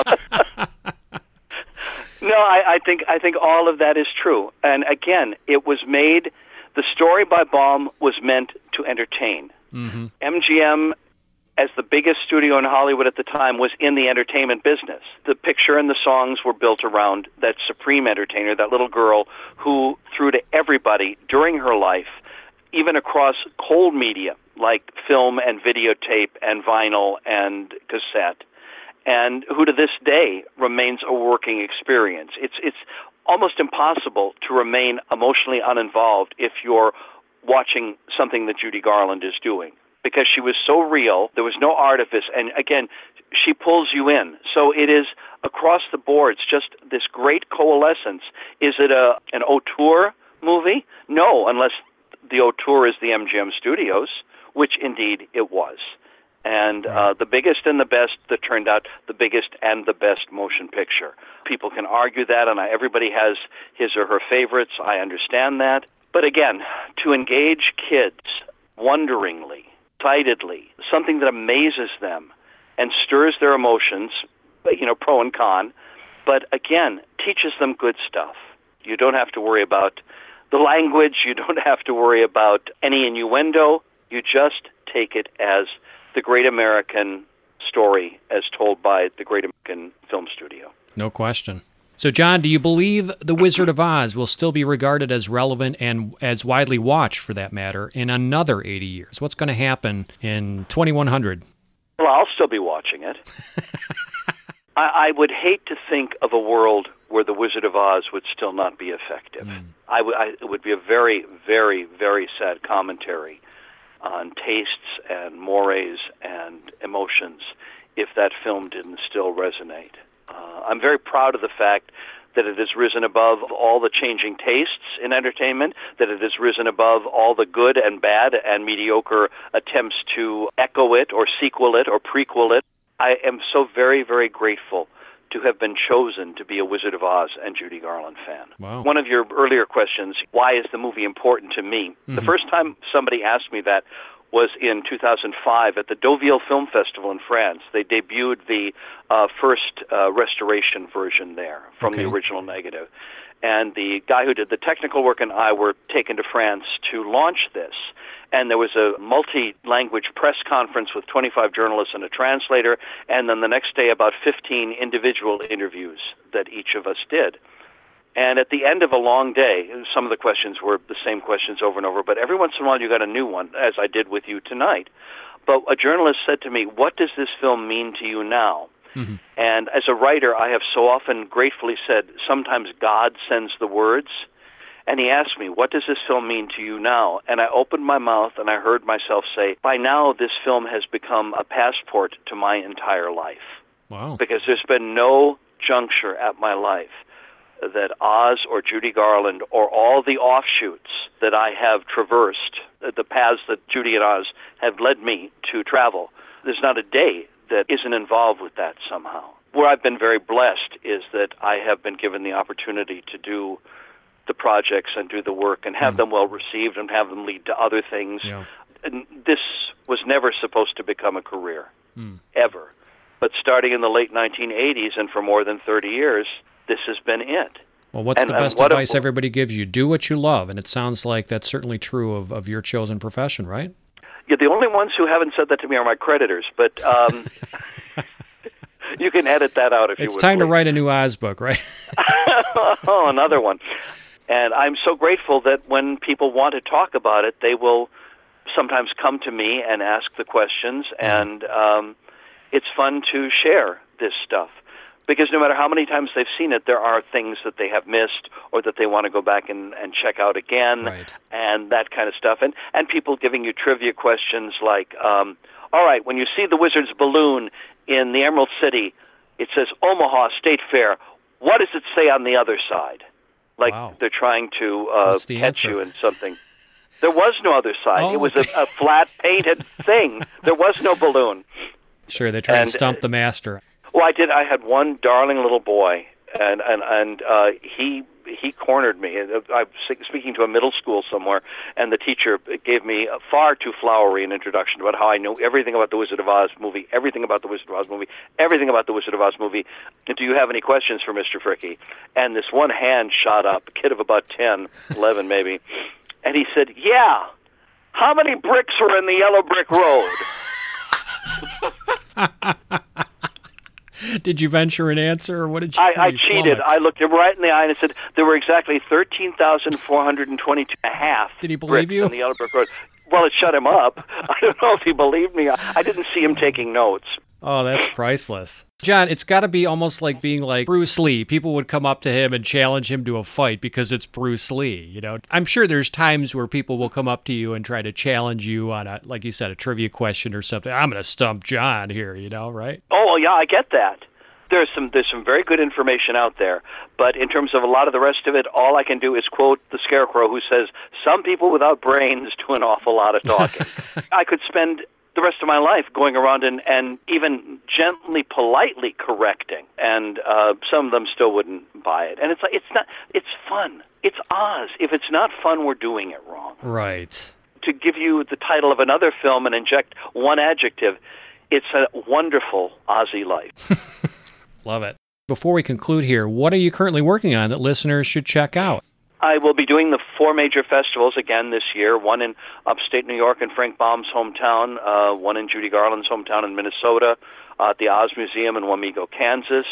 No, I think all of that is true. And again, it was made... The story by Baum was meant to entertain. Mm-hmm. MGM, as the biggest studio in Hollywood at the time, was in the entertainment business. The picture and the songs were built around that supreme entertainer, that little girl who threw to everybody during her life, even across cold media like film and videotape and vinyl and cassette, and who to this day remains a working experience. It's almost impossible to remain emotionally uninvolved if you're watching something that Judy Garland is doing, because she was so real. There was no artifice, and again, she pulls you in. So it is across the boards just this great coalescence. Is it an auteur movie? No, unless the auteur is the MGM Studios, which indeed it was. And the biggest and the best that turned out the biggest and the best motion picture. People can argue that, and everybody has his or her favorites. I understand that. But again, to engage kids wonderingly, excitedly, something that amazes them and stirs their emotions, pro and con, but again, teaches them good stuff. You don't have to worry about the language. You don't have to worry about any innuendo. You just take it as the great American story as told by the great American film studio. No question. So, John, do you believe The Wizard of Oz will still be regarded as relevant and as widely watched, for that matter, in another 80 years? What's going to happen in 2100? Well, I'll still be watching it. I would hate to think of a world where The Wizard of Oz would still not be effective. It would be a very, very, very sad commentary on tastes and mores and emotions if that film didn't still resonate. I'm very proud of the fact that it has risen above all the changing tastes in entertainment, that it has risen above all the good and bad and mediocre attempts to echo it or sequel it or prequel it. I am so very, very grateful to have been chosen to be a Wizard of Oz and Judy Garland fan. Wow. One One of your earlier questions, why is the movie important to me? Mm-hmm. The first time somebody asked me that was in 2005 at the Deauville Film Festival in France. They debuted the first restoration version there from the original negative. And the guy who did the technical work and I were taken to France to launch this. And there was a multi-language press conference with 25 journalists and a translator, and then the next day about 15 individual interviews that each of us did. And at the end of a long day, some of the questions were the same questions over and over, but every once in a while you got a new one, as I did with you tonight. But a journalist said to me, "What does this film mean to you now?" Mm-hmm. And as a writer, I have so often gratefully said, sometimes God sends the words. And he asked me, "What does this film mean to you now?" And I opened my mouth and I heard myself say, by now this film has become a passport to my entire life. Wow. Because there's been no juncture at my life that Oz or Judy Garland or all the offshoots that I have traversed, the paths that Judy and Oz have led me to travel, there's not a day that isn't involved with that somehow. Where I've been very blessed is that I have been given the opportunity to do the projects and do the work and have them well received and have them lead to other things. Yeah. And this was never supposed to become a career, ever. But starting in the late 1980s and for more than 30 years, this has been it. Well, what's the best advice everybody gives you? Do what you love, and it sounds like that's certainly true of your chosen profession, right? Yeah, the only ones who haven't said that to me are my creditors, but you can edit that out if you would. It's time to write a new Oz book, right? Oh, another one. And I'm so grateful that when people want to talk about it, they will sometimes come to me and ask the questions, and it's fun to share this stuff. Because no matter how many times they've seen it, there are things that they have missed or that they want to go back and check out again, and that kind of stuff. And people giving you trivia questions like, all right, when you see the Wizard's balloon in the Emerald City, it says Omaha State Fair. What does it say on the other side? Like they're trying to catch you in something. There was no other side. It was a flat painted thing. There was no balloon. Sure, they tried to stump the master. Well, I did. I had one darling little boy, and he cornered me. I was speaking to a middle school somewhere, and the teacher gave me a far too flowery an introduction about how I know everything about the Wizard of Oz movie, everything about the Wizard of Oz movie, everything about the Wizard of Oz movie. Do you have any questions for Mr. Fricke? And this one hand shot up, a kid of about 10, 11 maybe, and he said, yeah, how many bricks were in the Yellow Brick Road? Did you venture an answer, or what did you do? I cheated. I looked him right in the eye and I said, there were exactly 13,422 and a half Did he believe you? On the Yellow Brick Road. Well, it shut him up. I don't know if he believed me. I didn't see him taking notes. Oh, that's priceless. John, it's got to be almost like being like Bruce Lee. People would come up to him and challenge him to a fight because it's Bruce Lee, you know. I'm sure there's times where people will come up to you and try to challenge you on a, like you said, a trivia question or something. I'm going to stump John here, you know, right? Oh, yeah, I get that. There's some very good information out there, but in terms of a lot of the rest of it, all I can do is quote the Scarecrow, who says, some people without brains do an awful lot of talking. I could spend the rest of my life going around and even gently, politely correcting, and some of them still wouldn't buy it. And it's fun. It's Oz. If it's not fun, we're doing it wrong. Right. To give you the title of another film and inject one adjective, it's a wonderful Ozzy life. Love it. Before we conclude here, what are you currently working on that listeners should check out? I will be doing the 4 major festivals again this year, one in upstate New York in Frank Baum's hometown, one in Judy Garland's hometown in Minnesota, at the Oz Museum in Wamego, Kansas,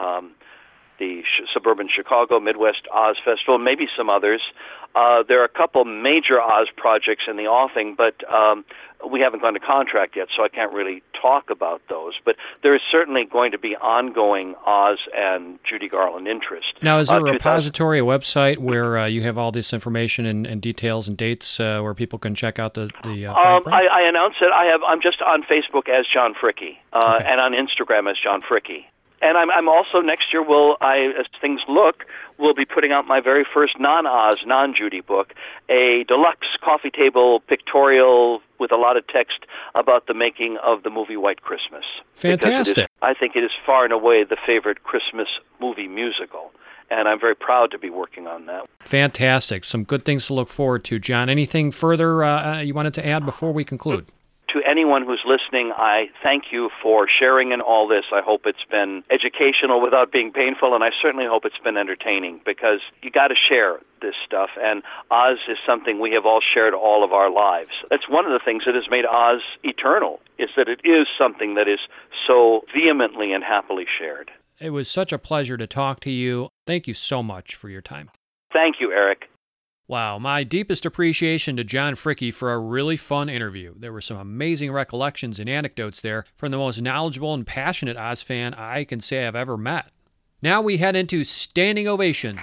the suburban Chicago Midwest Oz Festival, maybe some others. There are a couple major Oz projects in the offing, but we haven't gone to contract yet, so I can't really talk about those. But there is certainly going to be ongoing Oz and Judy Garland interest. Now, is there a repository, a website where you have all this information and details and dates where people can check out the I announced it. I'm just on Facebook as John Fricke, and on Instagram as John Fricke. And I'm also, next year, as things look, we'll be putting out my very first non-Oz, non-Judy book, a deluxe coffee table pictorial with a lot of text about the making of the movie White Christmas. Fantastic. I think it is far and away the favorite Christmas movie musical, and I'm very proud to be working on that. Fantastic. Some good things to look forward to. John, anything further you wanted to add before we conclude? To anyone who's listening, I thank you for sharing in all this. I hope it's been educational without being painful, and I certainly hope it's been entertaining, because you got to share this stuff, and Oz is something we have all shared all of our lives. That's one of the things that has made Oz eternal, is that it is something that is so vehemently and happily shared. It was such a pleasure to talk to you. Thank you so much for your time. Thank you, Eric. Wow, my deepest appreciation to John Fricke for a really fun interview. There were some amazing recollections and anecdotes there from the most knowledgeable and passionate Oz fan I can say I've ever met. Now we head into standing ovations.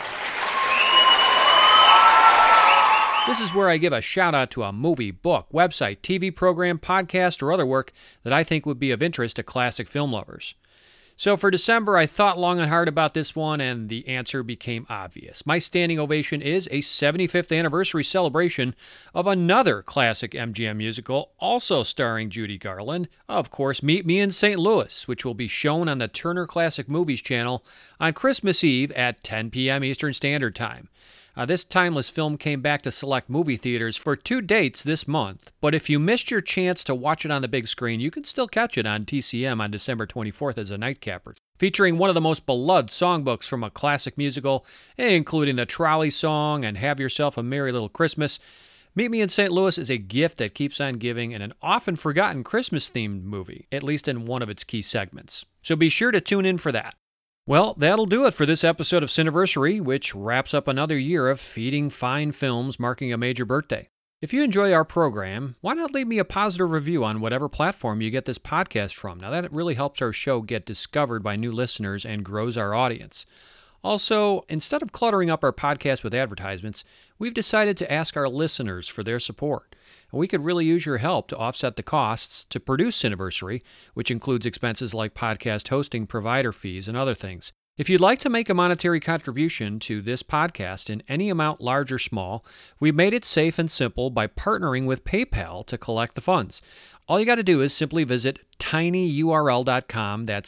This is where I give a shout out to a movie, book, website, TV program, podcast, or other work that I think would be of interest to classic film lovers. So for December, I thought long and hard about this one, and the answer became obvious. My standing ovation is a 75th anniversary celebration of another classic MGM musical, also starring Judy Garland, of course, Meet Me in St. Louis, which will be shown on the Turner Classic Movies channel on Christmas Eve at 10 p.m. Eastern Standard Time. This timeless film came back to select movie theaters for 2 dates this month, but if you missed your chance to watch it on the big screen, you can still catch it on TCM on December 24th as a nightcapper. Featuring one of the most beloved songbooks from a classic musical, including the Trolley Song and Have Yourself a Merry Little Christmas, Meet Me in St. Louis is a gift that keeps on giving and an often forgotten Christmas-themed movie, at least in one of its key segments. So be sure to tune in for that. Well, that'll do it for this episode of Cineversary, which wraps up another year of feeding fine films marking a major birthday. If you enjoy our program, why not leave me a positive review on whatever platform you get this podcast from? Now, that really helps our show get discovered by new listeners and grows our audience. Also, instead of cluttering up our podcast with advertisements, we've decided to ask our listeners for their support. And we could really use your help to offset the costs to produce Cineversary, which includes expenses like podcast hosting, provider fees, and other things. If you'd like to make a monetary contribution to this podcast in any amount, large or small, we've made it safe and simple by partnering with PayPal to collect the funds. All you got to do is simply visit tinyurl.com, that's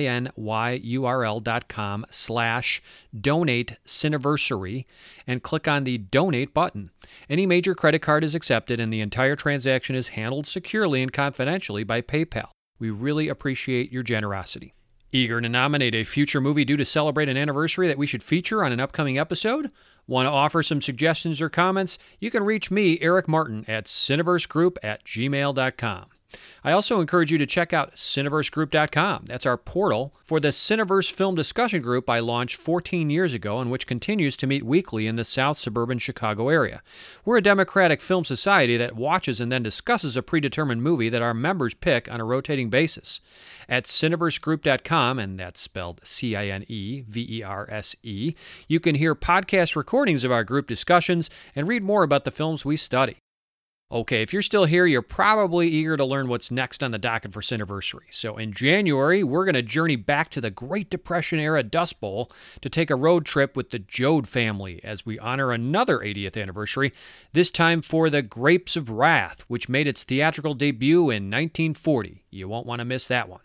tinyurl.com/donate Cineversary, and click on the Donate button. Any major credit card is accepted, and the entire transaction is handled securely and confidentially by PayPal. We really appreciate your generosity. Eager to nominate a future movie due to celebrate an anniversary that we should feature on an upcoming episode? Want to offer some suggestions or comments? You can reach me, Eric Martin, at cineversegroup@gmail.com. I also encourage you to check out cineversegroup.com. That's our portal for the Cineverse Film Discussion Group I launched 14 years ago and which continues to meet weekly in the South Suburban Chicago area. We're a democratic film society that watches and then discusses a predetermined movie that our members pick on a rotating basis. At cineversegroup.com, and that's spelled CINEVERSE, you can hear podcast recordings of our group discussions and read more about the films we study. Okay, if you're still here, you're probably eager to learn what's next on the docket for Cineversary. So in January, we're going to journey back to the Great Depression-era Dust Bowl to take a road trip with the Joad family as we honor another 80th anniversary, this time for The Grapes of Wrath, which made its theatrical debut in 1940. You won't want to miss that one.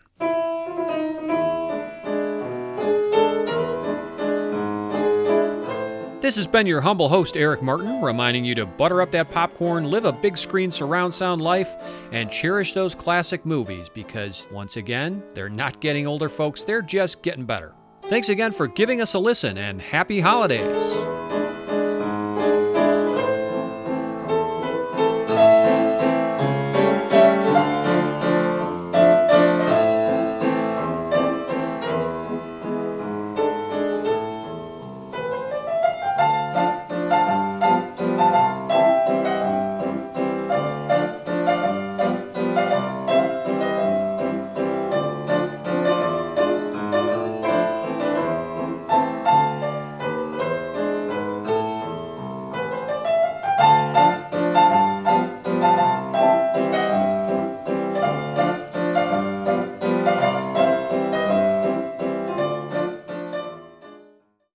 This has been your humble host, Eric Martin, reminding you to butter up that popcorn, live a big screen surround sound life, and cherish those classic movies because, once again, they're not getting older, folks. They're just getting better. Thanks again for giving us a listen, and happy holidays.